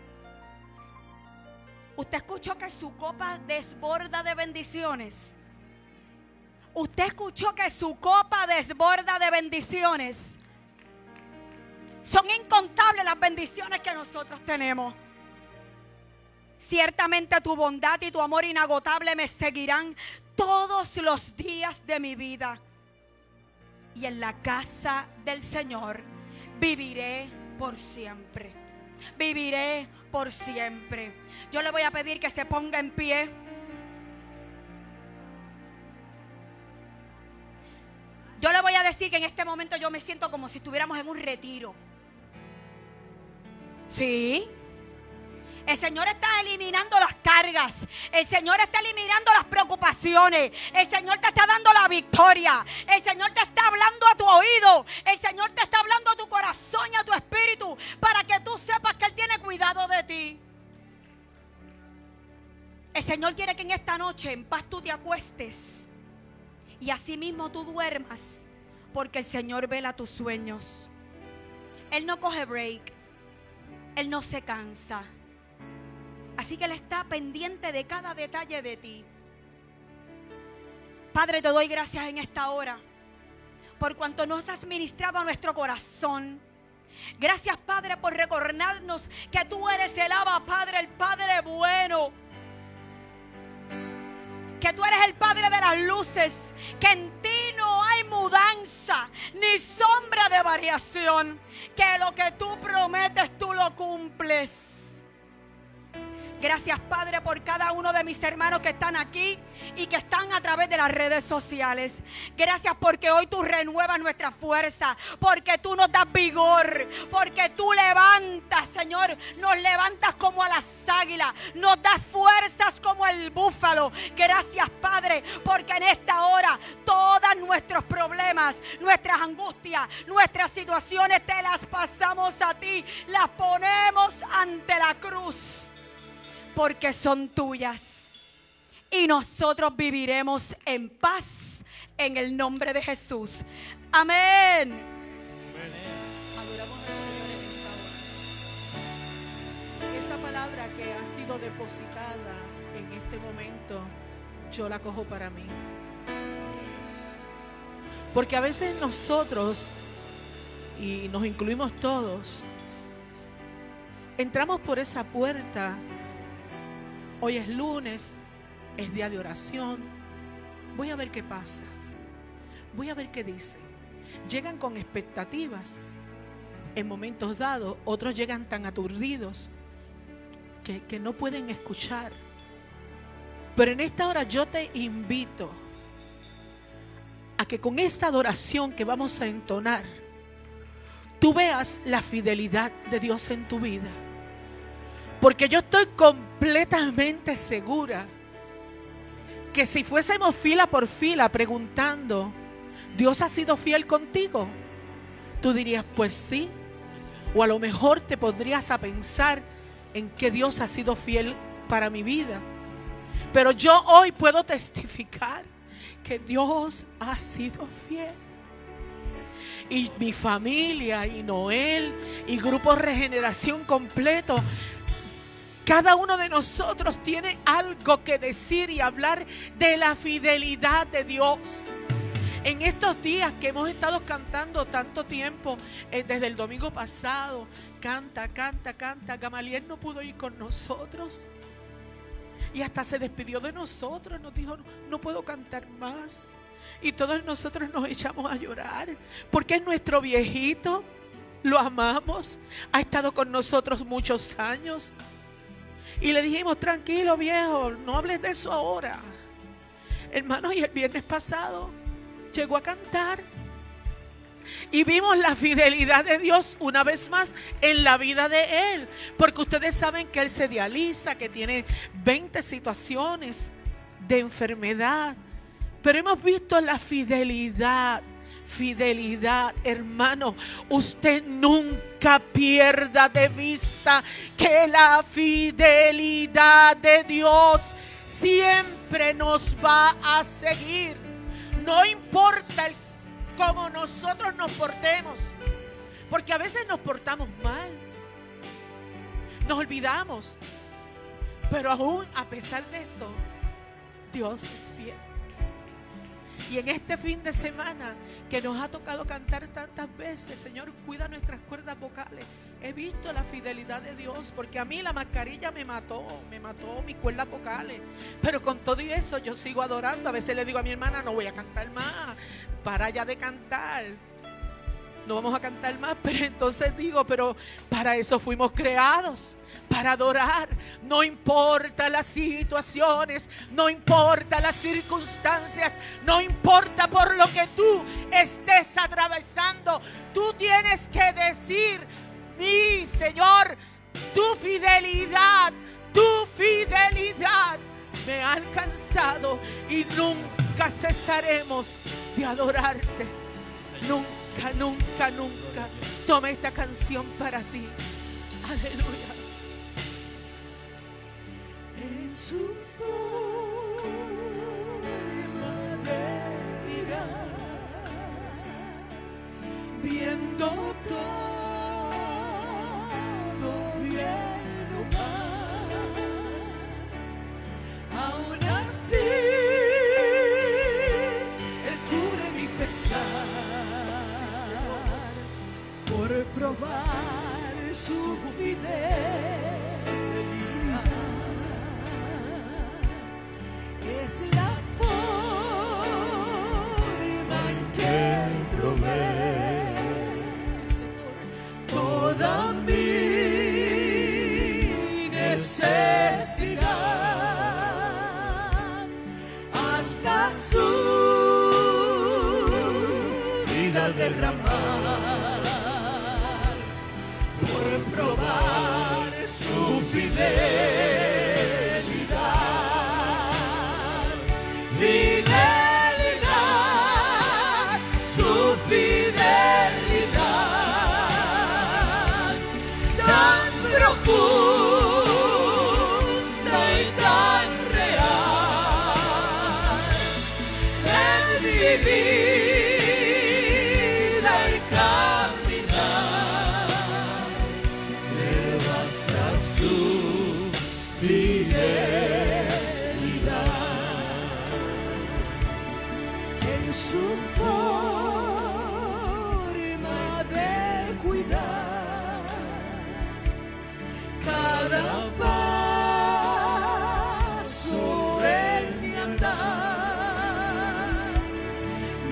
¿Usted escuchó que su copa desborda de bendiciones? ¿Usted escuchó que su copa desborda de bendiciones? Son incontables las bendiciones que nosotros tenemos. Ciertamente tu bondad y tu amor inagotable me seguirán todos los días de mi vida. Y en la casa del Señor viviré por siempre. Viviré por siempre. Yo le voy a pedir que se ponga en pie. Yo le voy a decir que en este momento yo me siento como si estuviéramos en un retiro. ¿Sí? El Señor está eliminando las cargas. El Señor está eliminando las preocupaciones. El Señor te está dando la victoria. El Señor te está hablando a tu oído. El Señor te está hablando a tu corazón y a tu espíritu, para que tú sepas que Él tiene cuidado de ti. El Señor quiere que en esta noche en paz tú te acuestes y asimismo tú duermas, porque el Señor vela tus sueños. Él no coge break. Él no se cansa. Así que Él está pendiente de cada detalle de ti. Padre, te doy gracias en esta hora por cuanto nos has ministrado a nuestro corazón. Gracias, Padre, por recordarnos que tú eres el Abba, Padre, el Padre bueno. Que tú eres el Padre de las luces, que en ti no hay mudanza ni sombra de variación, que lo que tú prometes tú lo cumples. Gracias, Padre, por cada uno de mis hermanos que están aquí y que están a través de las redes sociales. Gracias porque hoy tú renuevas nuestra fuerza, porque tú nos das vigor, porque tú levantas, Señor, nos levantas como a las águilas, nos das fuerzas como el búfalo. Gracias, Padre, porque en esta hora todos nuestros problemas, nuestras angustias, nuestras situaciones te las pasamos a ti, las ponemos ante la cruz, porque son tuyas y nosotros viviremos en paz en el nombre de Jesús. Amén. Adoramos al Señor en esta hora. Esa palabra que ha sido depositada en este momento, yo la cojo para mí. Porque a veces nosotros, y nos incluimos todos, entramos por esa puerta. Hoy es lunes, es día de oración. Voy a ver qué pasa. Voy a ver qué dice. Llegan con expectativas, en momentos dados, otros llegan tan aturdidos que, que no pueden escuchar. Pero en esta hora yo te invito a que con esta adoración que vamos a entonar, tú veas la fidelidad de Dios en tu vida. Porque yo estoy completamente segura que si fuésemos fila por fila preguntando, ¿Dios ha sido fiel contigo? Tú dirías, pues sí. O a lo mejor te pondrías a pensar en que Dios ha sido fiel para mi vida. Pero yo hoy puedo testificar que Dios ha sido fiel. Y mi familia, y Noel, y Grupo Regeneración completo, cada uno de nosotros tiene algo que decir y hablar de la fidelidad de Dios. En estos días que hemos estado cantando tanto tiempo, eh, desde el domingo pasado, canta, canta, canta, Gamaliel no pudo ir con nosotros. Y hasta se despidió de nosotros, nos dijo, no, no puedo cantar más. Y todos nosotros nos echamos a llorar, porque es nuestro viejito, lo amamos, ha estado con nosotros muchos años. Y le dijimos, tranquilo viejo, no hables de eso ahora. Hermanos, y el viernes pasado llegó a cantar. Y vimos la fidelidad de Dios una vez más en la vida de él. Porque ustedes saben que él se dializa, que tiene veinte situaciones de enfermedad. Pero hemos visto la fidelidad. Fidelidad, hermano, usted nunca pierda de vista que la fidelidad de Dios siempre nos va a seguir. No importa el, cómo nosotros nos portemos, porque a veces nos portamos mal, nos olvidamos, pero aún a pesar de eso, Dios es fiel. Y en este fin de semana que nos ha tocado cantar tantas veces, Señor, cuida nuestras cuerdas vocales. He visto la fidelidad de Dios, porque a mí la mascarilla me mató, me mató mis cuerdas vocales. Pero con todo y eso yo sigo adorando. A veces le digo a mi hermana, no voy a cantar más, para ya de cantar. No vamos a cantar más, pero entonces digo, pero para eso fuimos creados. Para adorar, no importa las situaciones, no importa las circunstancias, no importa por lo que tú estés atravesando, tú tienes que decir, mi Señor, tu fidelidad, tu fidelidad me ha alcanzado y nunca cesaremos de adorarte. Nunca, nunca, nunca. Toma esta canción para ti. Aleluya. En su forma de mirar, viendo todo bien o mal, aún así Él cubre mi pesar, por probar su fidelidad. Es la forma en que provees toda mi necesidad, hasta su vida derramar, por probar su fidelidad. Fidelidad, su fidelidad, tan profunda y tan real, en mi vida y caminar, me basta su fidelidad. Su forma de cuidar cada paso en mi andar,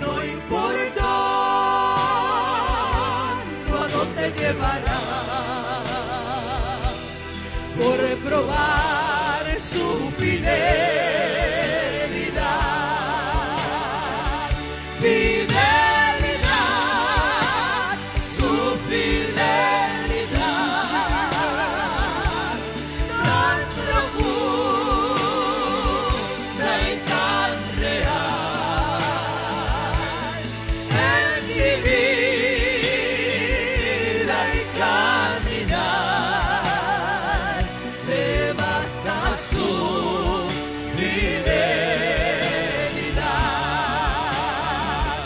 fidelidad,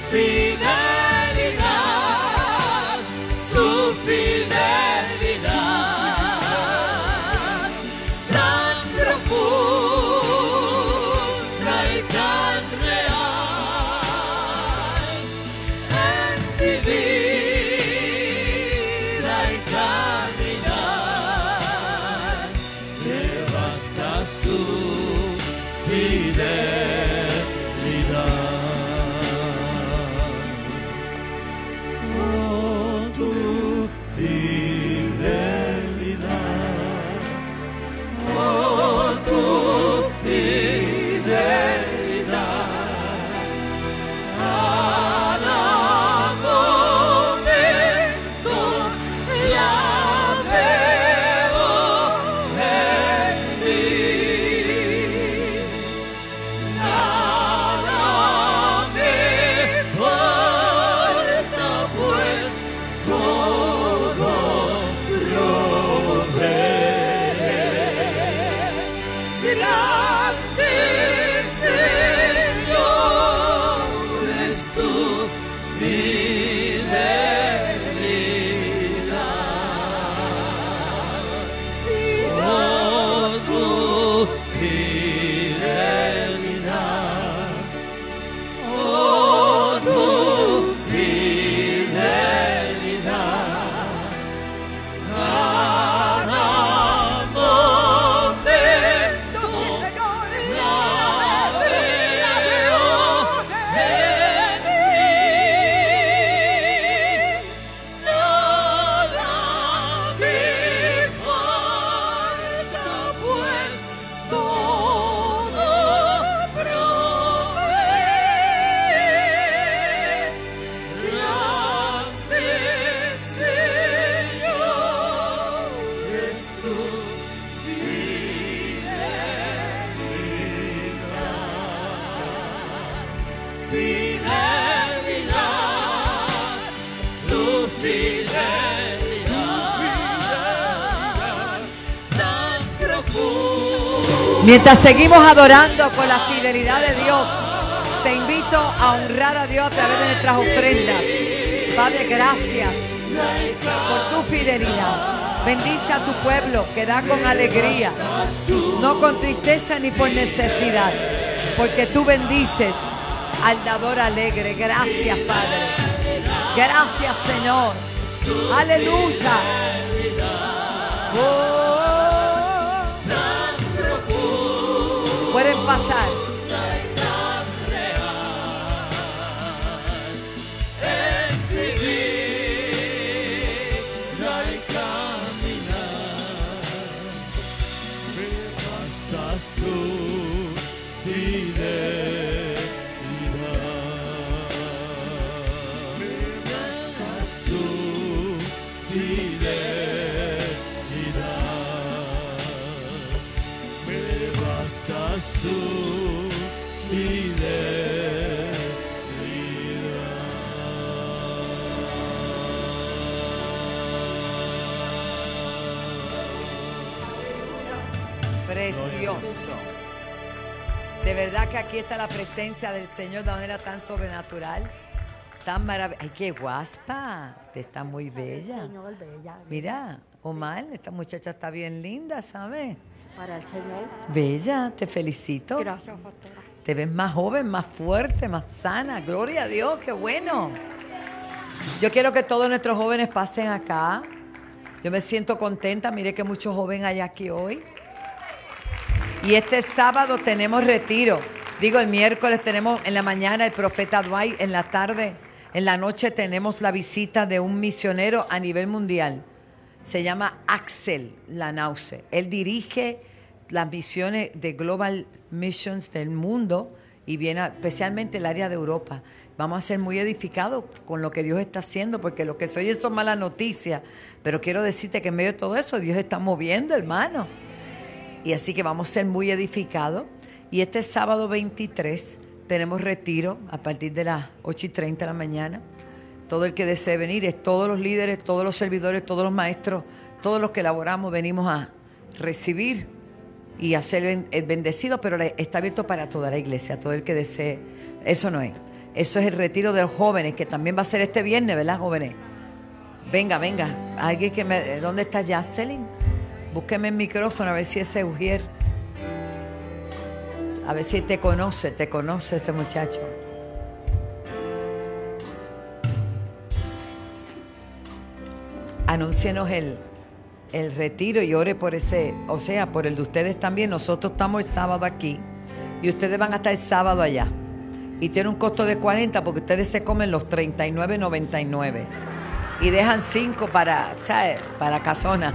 fidelidad, su fidelidad, tan profunda y tan real en mi vida y caminar, me basta su fidelidad. Oh, tu fidelidad, oh, tu fidelidad, cada momento la veo en ti. Nada me falta, pues todo provees. Grande Señor es tu fidelidad. Oh, tu fidelidad. Oh, tu fidelidad. Cada momento la veo en ti. Nada me falta, pues todo provees. Grande Señor es tu fidelidad. Fidelidad, tu fidelidad, tan profunda. Mientras seguimos adorando con la fidelidad de Dios, te invito a honrar a Dios a través de nuestras ofrendas. Padre, gracias por tu fidelidad. Bendice a tu pueblo que da con alegría, no con tristeza ni por necesidad, porque tú bendices al dador alegre. Gracias, Padre. Gracias, Señor. Aleluya. Oh. Pueden pasar. Precioso. De verdad que aquí está la presencia del Señor de manera tan sobrenatural, tan maravillosa. Ay, qué guaspa. Te está muy bella. Mira, Omar, esta muchacha está bien linda, ¿sabes? Para el Señor. Bella, te felicito. Gracias, pastora. Te ves más joven, más fuerte, más sana. Gloria a Dios, qué bueno. Yo quiero que todos nuestros jóvenes pasen acá. Yo me siento contenta. Mire que muchos jóvenes hay aquí hoy. Y este sábado tenemos retiro. Digo, el miércoles tenemos en la mañana el profeta Dwight, en la tarde, en la noche tenemos la visita de un misionero a nivel mundial. Se llama Axel Lanause. Él dirige las misiones de Global Missions del mundo y viene especialmente el área de Europa. Vamos a ser muy edificados con lo que Dios está haciendo, porque lo que se oye son malas noticias, pero quiero decirte que en medio de todo eso Dios está moviendo, hermano. Y así que vamos a ser muy edificados. Y este sábado veintitrés tenemos retiro a partir de las ocho y treinta de la mañana. Todo el que desee venir, es todos los líderes, todos los servidores, todos los maestros, todos los que laboramos, venimos a recibir y a ser bendecido, pero está abierto para toda la iglesia, todo el que desee. Eso no es. Eso es el retiro de los jóvenes, que también va a ser este viernes, ¿verdad, jóvenes? Venga, venga. Alguien que me... ¿Dónde está Jocelyn? Búsqueme el micrófono a ver si ese Ujier... A ver si te conoce, te conoce ese muchacho. Anúncienos el, el retiro y ore por ese, o sea, por el de ustedes también. Nosotros estamos el sábado aquí y ustedes van a estar el sábado allá. Y tiene un costo de cuarenta porque ustedes se comen los treinta y nueve noventa y nueve y dejan cinco para, ¿sabes? Para casona.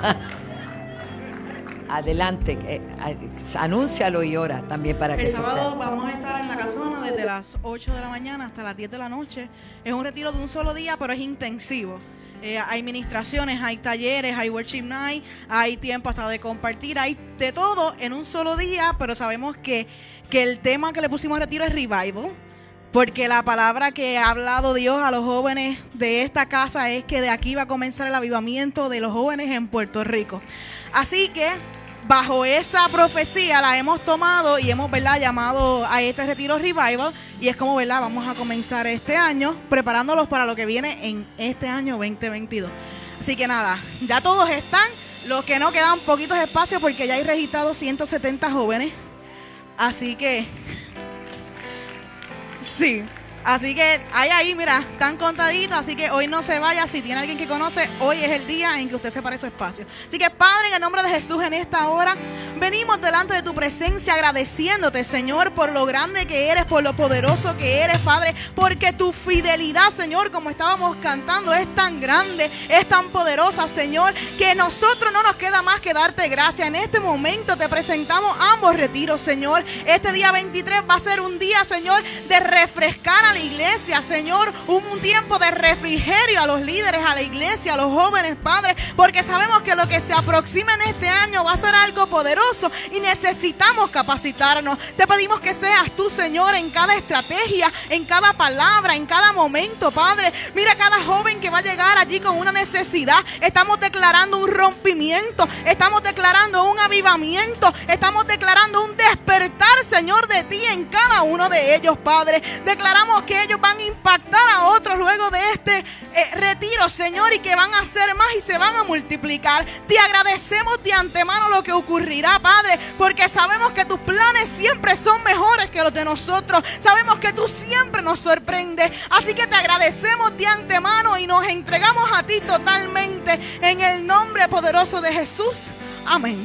Adelante, eh, anúncialo y ora también para el que eso sea. El sábado vamos a estar en la casona desde las ocho de la mañana hasta las diez de la noche. Es un retiro de un solo día, pero es intensivo. Eh, hay ministraciones, hay talleres, hay worship night, hay tiempo hasta de compartir, hay de todo en un solo día, pero sabemos que, que el tema que le pusimos al retiro es revival, porque la palabra que ha hablado Dios a los jóvenes de esta casa es que de aquí va a comenzar el avivamiento de los jóvenes en Puerto Rico. Así que bajo esa profecía la hemos tomado y hemos, ¿verdad?, llamado a este retiro revival, y es como, ¿verdad?, vamos a comenzar este año preparándolos para lo que viene en este año veinte veintidós. Así que nada, ya todos están, los que no quedan poquitos espacios porque ya hay registrados ciento setenta jóvenes, así que sí. Así que hay ahí, mira, están contaditos, así que hoy no se vaya. Si tiene alguien que conoce, hoy es el día en que usted separe su espacio. Así que, Padre, en el nombre de Jesús, en esta hora, venimos delante de tu presencia agradeciéndote, Señor, por lo grande que eres, por lo poderoso que eres, Padre, porque tu fidelidad, Señor, como estábamos cantando, es tan grande, es tan poderosa, Señor, que nosotros no nos queda más que darte gracias. En este momento te presentamos ambos retiros, Señor. Este día veintitrés va a ser un día, Señor, de refrescar a la iglesia, Señor, un, un tiempo de refrigerio a los líderes, a la iglesia, a los jóvenes, Padre, porque sabemos que lo que se aproxima en este año va a ser algo poderoso y necesitamos capacitarnos. Te pedimos que seas tú, Señor, en cada estrategia, en cada palabra, en cada momento, Padre. Mira cada joven que va a llegar allí con una necesidad. Estamos declarando un rompimiento, estamos declarando un avivamiento, estamos declarando un despertar, Señor, de ti en cada uno de ellos, Padre. Declaramos que ellos van a impactar a otros luego de este eh, retiro, Señor, y que van a hacer más y se van a multiplicar. Te agradecemos de antemano lo que ocurrirá, Padre, porque sabemos que tus planes siempre son mejores que los de nosotros. Sabemos que tú siempre nos sorprendes, así que te agradecemos de antemano y nos entregamos a ti totalmente en el nombre poderoso de Jesús. Amén.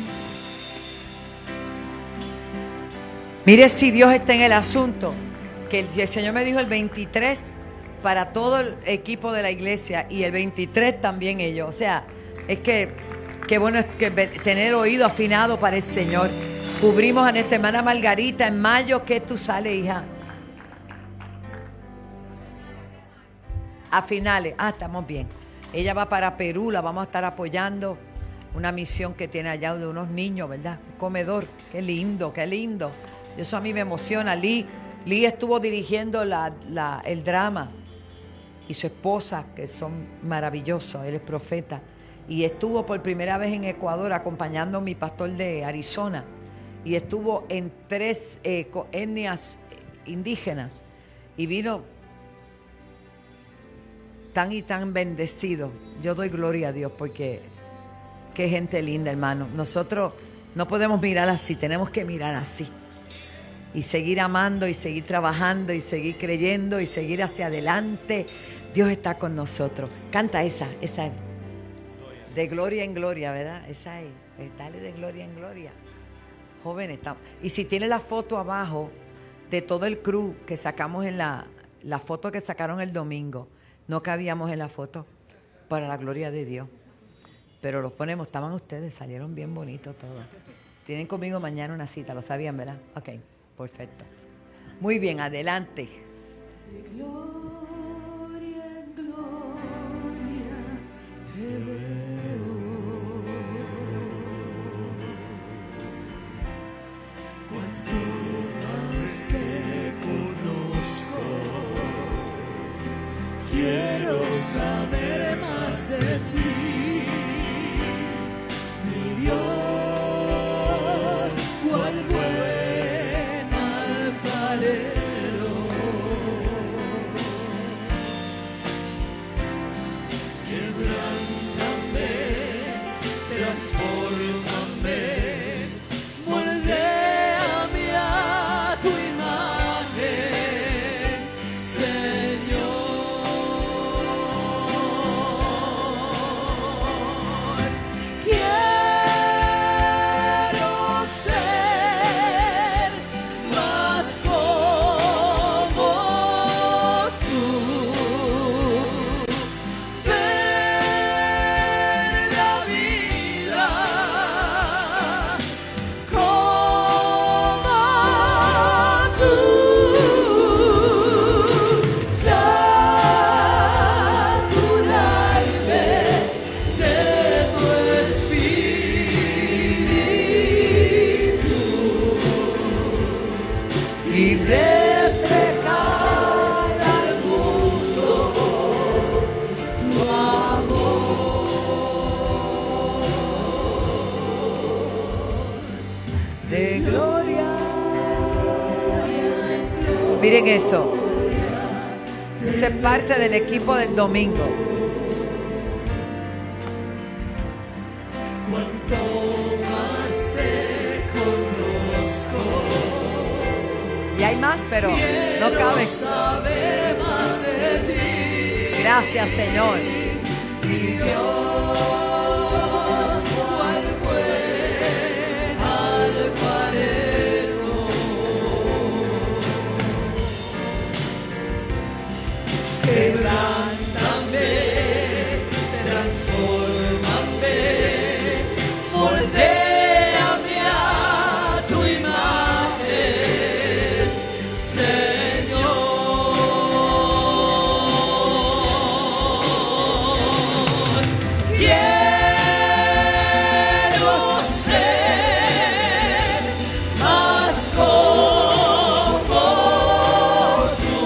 Mire si Dios está en el asunto, que el Señor me dijo el veintitrés para todo el equipo de la iglesia y el veintitrés también ellos. O sea, es que qué bueno es que tener oído afinado para el Señor. Cubrimos a nuestra hermana Margarita en mayo. ¿Qué tú sales, hija? A finales. Ah, estamos bien. Ella va para Perú, la vamos a estar apoyando. Una misión que tiene allá de unos niños, ¿verdad? Un comedor. Qué lindo, qué lindo. Eso a mí me emociona. Lee, Lee estuvo dirigiendo la, la, el drama y su esposa, que son maravillosos. Él es profeta. Y estuvo por primera vez en Ecuador acompañando a mi pastor de Arizona. Y estuvo en tres eh, etnias indígenas. Y vino tan y tan bendecido. Yo doy gloria a Dios porque qué gente linda, hermano. Nosotros no podemos mirar así, tenemos que mirar así. Y seguir amando y seguir trabajando y seguir creyendo y seguir hacia adelante. Dios está con nosotros. Canta esa, esa de gloria en gloria, ¿verdad? Esa es, dale de gloria en gloria. Jóvenes, estamos. Y si tiene la foto abajo de todo el crew que sacamos en la, la foto que sacaron el domingo, no cabíamos en la foto, para la gloria de Dios. Pero los ponemos, estaban ustedes, salieron bien bonitos todos. Tienen conmigo mañana una cita, lo sabían, ¿verdad? Ok, perfecto. Muy bien, adelante. De gloria en gloria te veo. Cuanto más te conozco, quiero saber más de ti, mi Dios. y reflejar al mundo tu amor de gloria. Miren eso. Eso es parte del equipo del domingo. Y hay más, pero no cabe. Gracias, Señor. Quebrántame, transfórmame, moldéame a tu imagen, Señor. Quiero ser más como tú.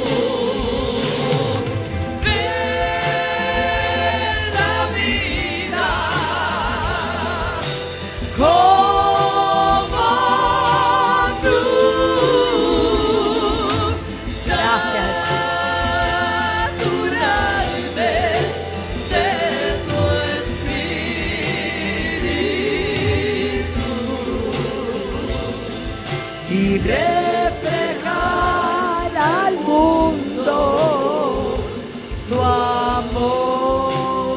Y reflejar al mundo tu amor.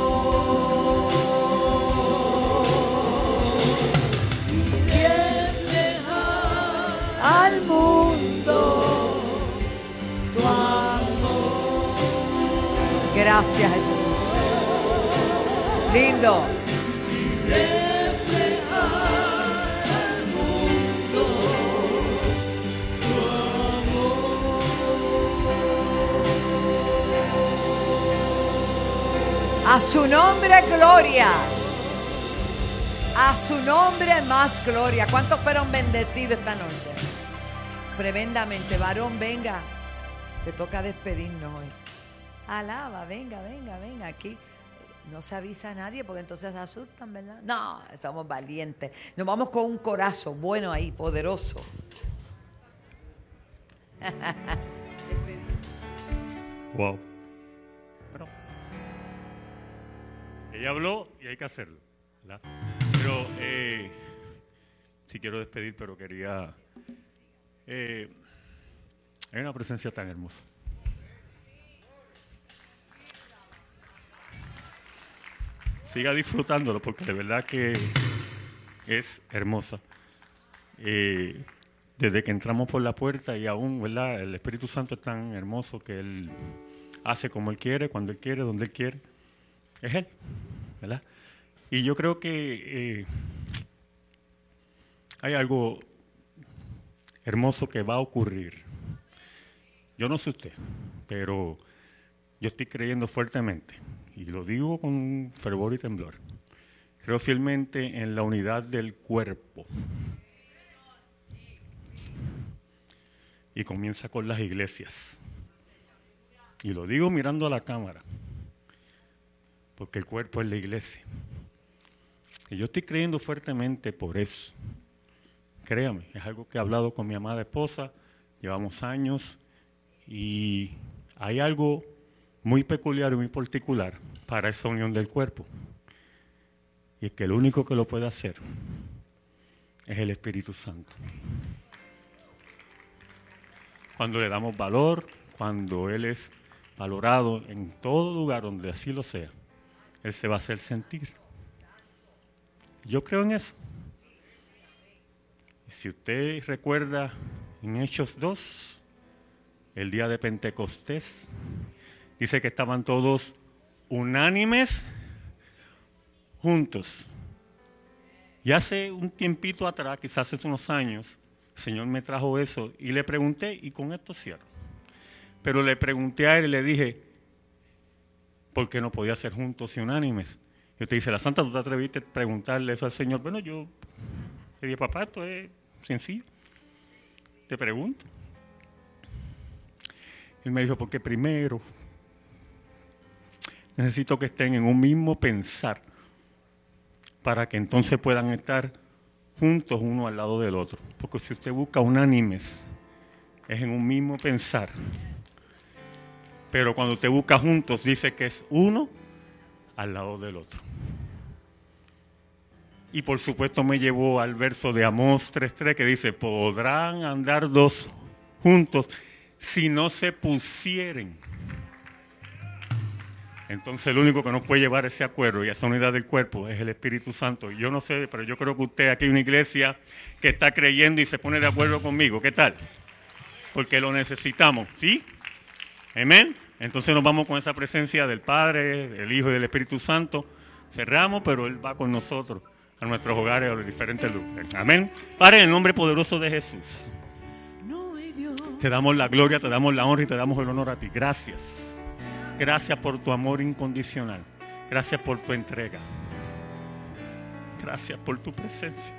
Y reflejar al mundo tu amor. Gracias, Jesús. Lindo. A su nombre, gloria. A su nombre, más gloria. ¿Cuántos fueron bendecidos esta noche? Tremendamente. Varón, venga. Te toca despedirnos hoy. Alaba, venga, venga, venga. Aquí no se avisa a nadie porque entonces se asustan, ¿verdad? No, somos valientes. Nos vamos con un corazón bueno ahí, poderoso. Wow. Bueno, ella habló y hay que hacerlo, ¿verdad? Pero eh, sí quiero despedir, pero quería... Eh, hay una presencia tan hermosa. Siga disfrutándolo porque de verdad que es hermosa. Eh, desde que entramos por la puerta y aún, ¿verdad? El Espíritu Santo es tan hermoso que Él hace como Él quiere, cuando Él quiere, donde Él quiere. Es Él, ¿verdad? Y yo creo que eh, hay algo hermoso que va a ocurrir. Yo no sé usted, pero yo estoy creyendo fuertemente, y lo digo con fervor y temblor. Creo fielmente en la unidad del cuerpo. Y comienza con las iglesias. Y lo digo mirando a la cámara, porque el cuerpo es la iglesia. Y yo estoy creyendo fuertemente por eso. Créame, es algo que he hablado con mi amada esposa, llevamos años, y hay algo muy peculiar y muy particular para esa unión del cuerpo. Y es que el único que lo puede hacer es el Espíritu Santo. Cuando le damos valor, cuando Él es valorado en todo lugar donde así lo sea, Él se va a hacer sentir. Yo creo en eso. Y si usted recuerda en Hechos dos, el día de Pentecostés, dice que estaban todos unánimes juntos. Y hace un tiempito atrás, quizás hace unos años, el Señor me trajo eso y le pregunté, y con esto cierro. Pero le pregunté a Él y le dije, ¿por qué no podía ser juntos y unánimes? Y usted dice, la Santa, ¿tú te atreviste a preguntarle eso al Señor? Bueno, yo le dije, papá, esto es sencillo. te pregunto. Él me dijo, porque primero necesito que estén en un mismo pensar para que entonces puedan estar juntos uno al lado del otro. Porque si usted busca unánimes, es en un mismo pensar. Pero cuando usted busca juntos, dice que es uno al lado del otro. Y por supuesto me llevó al verso de Amós tres tres que dice, podrán andar dos juntos si no se pusieren. Entonces el único que nos puede llevar a ese acuerdo y a esa unidad del cuerpo es el Espíritu Santo. Y yo no sé, pero yo creo que usted, aquí hay una iglesia que está creyendo y se pone de acuerdo conmigo. ¿Qué tal? Porque lo necesitamos, ¿sí? Amén. Entonces nos vamos con esa presencia del Padre, del Hijo y del Espíritu Santo. Cerramos, pero Él va con nosotros a nuestros hogares, a los diferentes lugares. Amén. Padre, en el nombre poderoso de Jesús, te damos la gloria, te damos la honra y te damos el honor a ti. Gracias. Gracias por tu amor incondicional. Gracias por tu entrega. Gracias por tu presencia.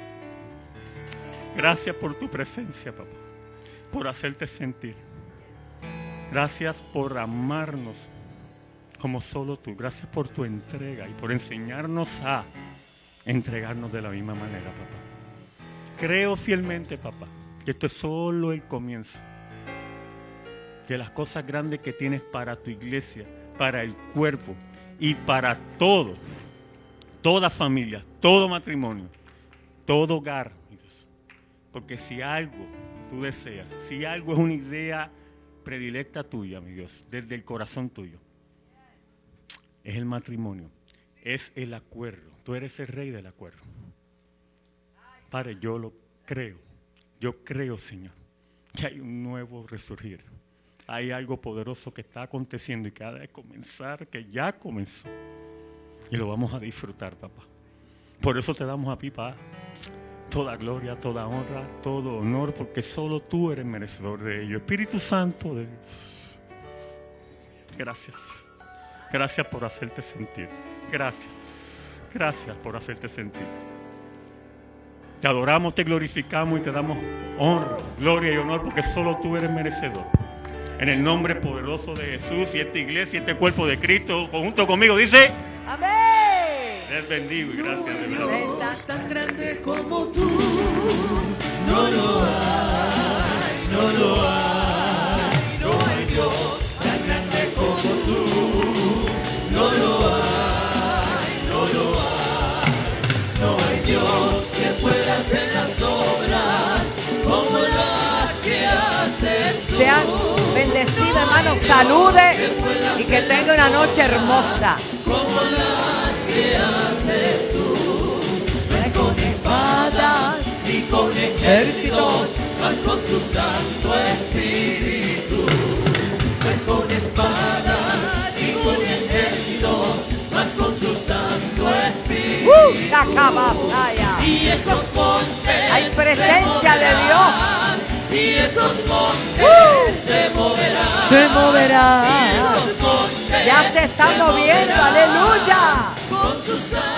Gracias por tu presencia, papá. Por hacerte sentir. Gracias por amarnos como solo tú. Gracias por tu entrega y por enseñarnos a entregarnos de la misma manera, papá. Creo fielmente, papá, que esto es solo el comienzo de las cosas grandes que tienes para tu iglesia, para el cuerpo y para todo, toda familia, todo matrimonio, todo hogar, mi Dios. Porque si algo tú deseas, si algo es una idea predilecta tuya, mi Dios, desde el corazón tuyo, es el matrimonio, es el acuerdo. Tú eres el rey del acuerdo. Padre, yo lo creo. Yo creo, Señor, que hay un nuevo resurgir. Hay algo poderoso que está aconteciendo y que ha de comenzar, que ya comenzó. Y lo vamos a disfrutar, papá. Por eso te damos a ti, Padre, toda gloria, toda honra, todo honor, porque solo tú eres merecedor de ello. Espíritu Santo de Dios, gracias. Gracias por hacerte sentir. Gracias. Gracias por hacerte sentir. Te adoramos, te glorificamos y te damos honra, gloria y honor porque solo tú eres merecedor. En el nombre poderoso de Jesús y esta iglesia y este cuerpo de Cristo, junto conmigo, dice... ¡Amén! Les bendigo y gracias de verdad. No es tan grande como tú, no lo hay, no lo hay. No hay Dios tan grande como tú, no lo hay, no lo hay. No hay Dios que pueda hacer las obras como las que haces tú. Sean bendecidos, hermanos. Salude y que tenga una noche hermosa. Como las que haces tú. No es con espadas ni con ejércitos, mas con su Santo Espíritu. No es con espada ni con ejército, mas con su Santo Espíritu. ¡Uh! ¡Shakabasaya! Y esos montes hay presencia de Dios. Y esos montes ¡Uh! se moverán. Se moverán. Y esos montes ya se está moviendo. Aleluya. Con sus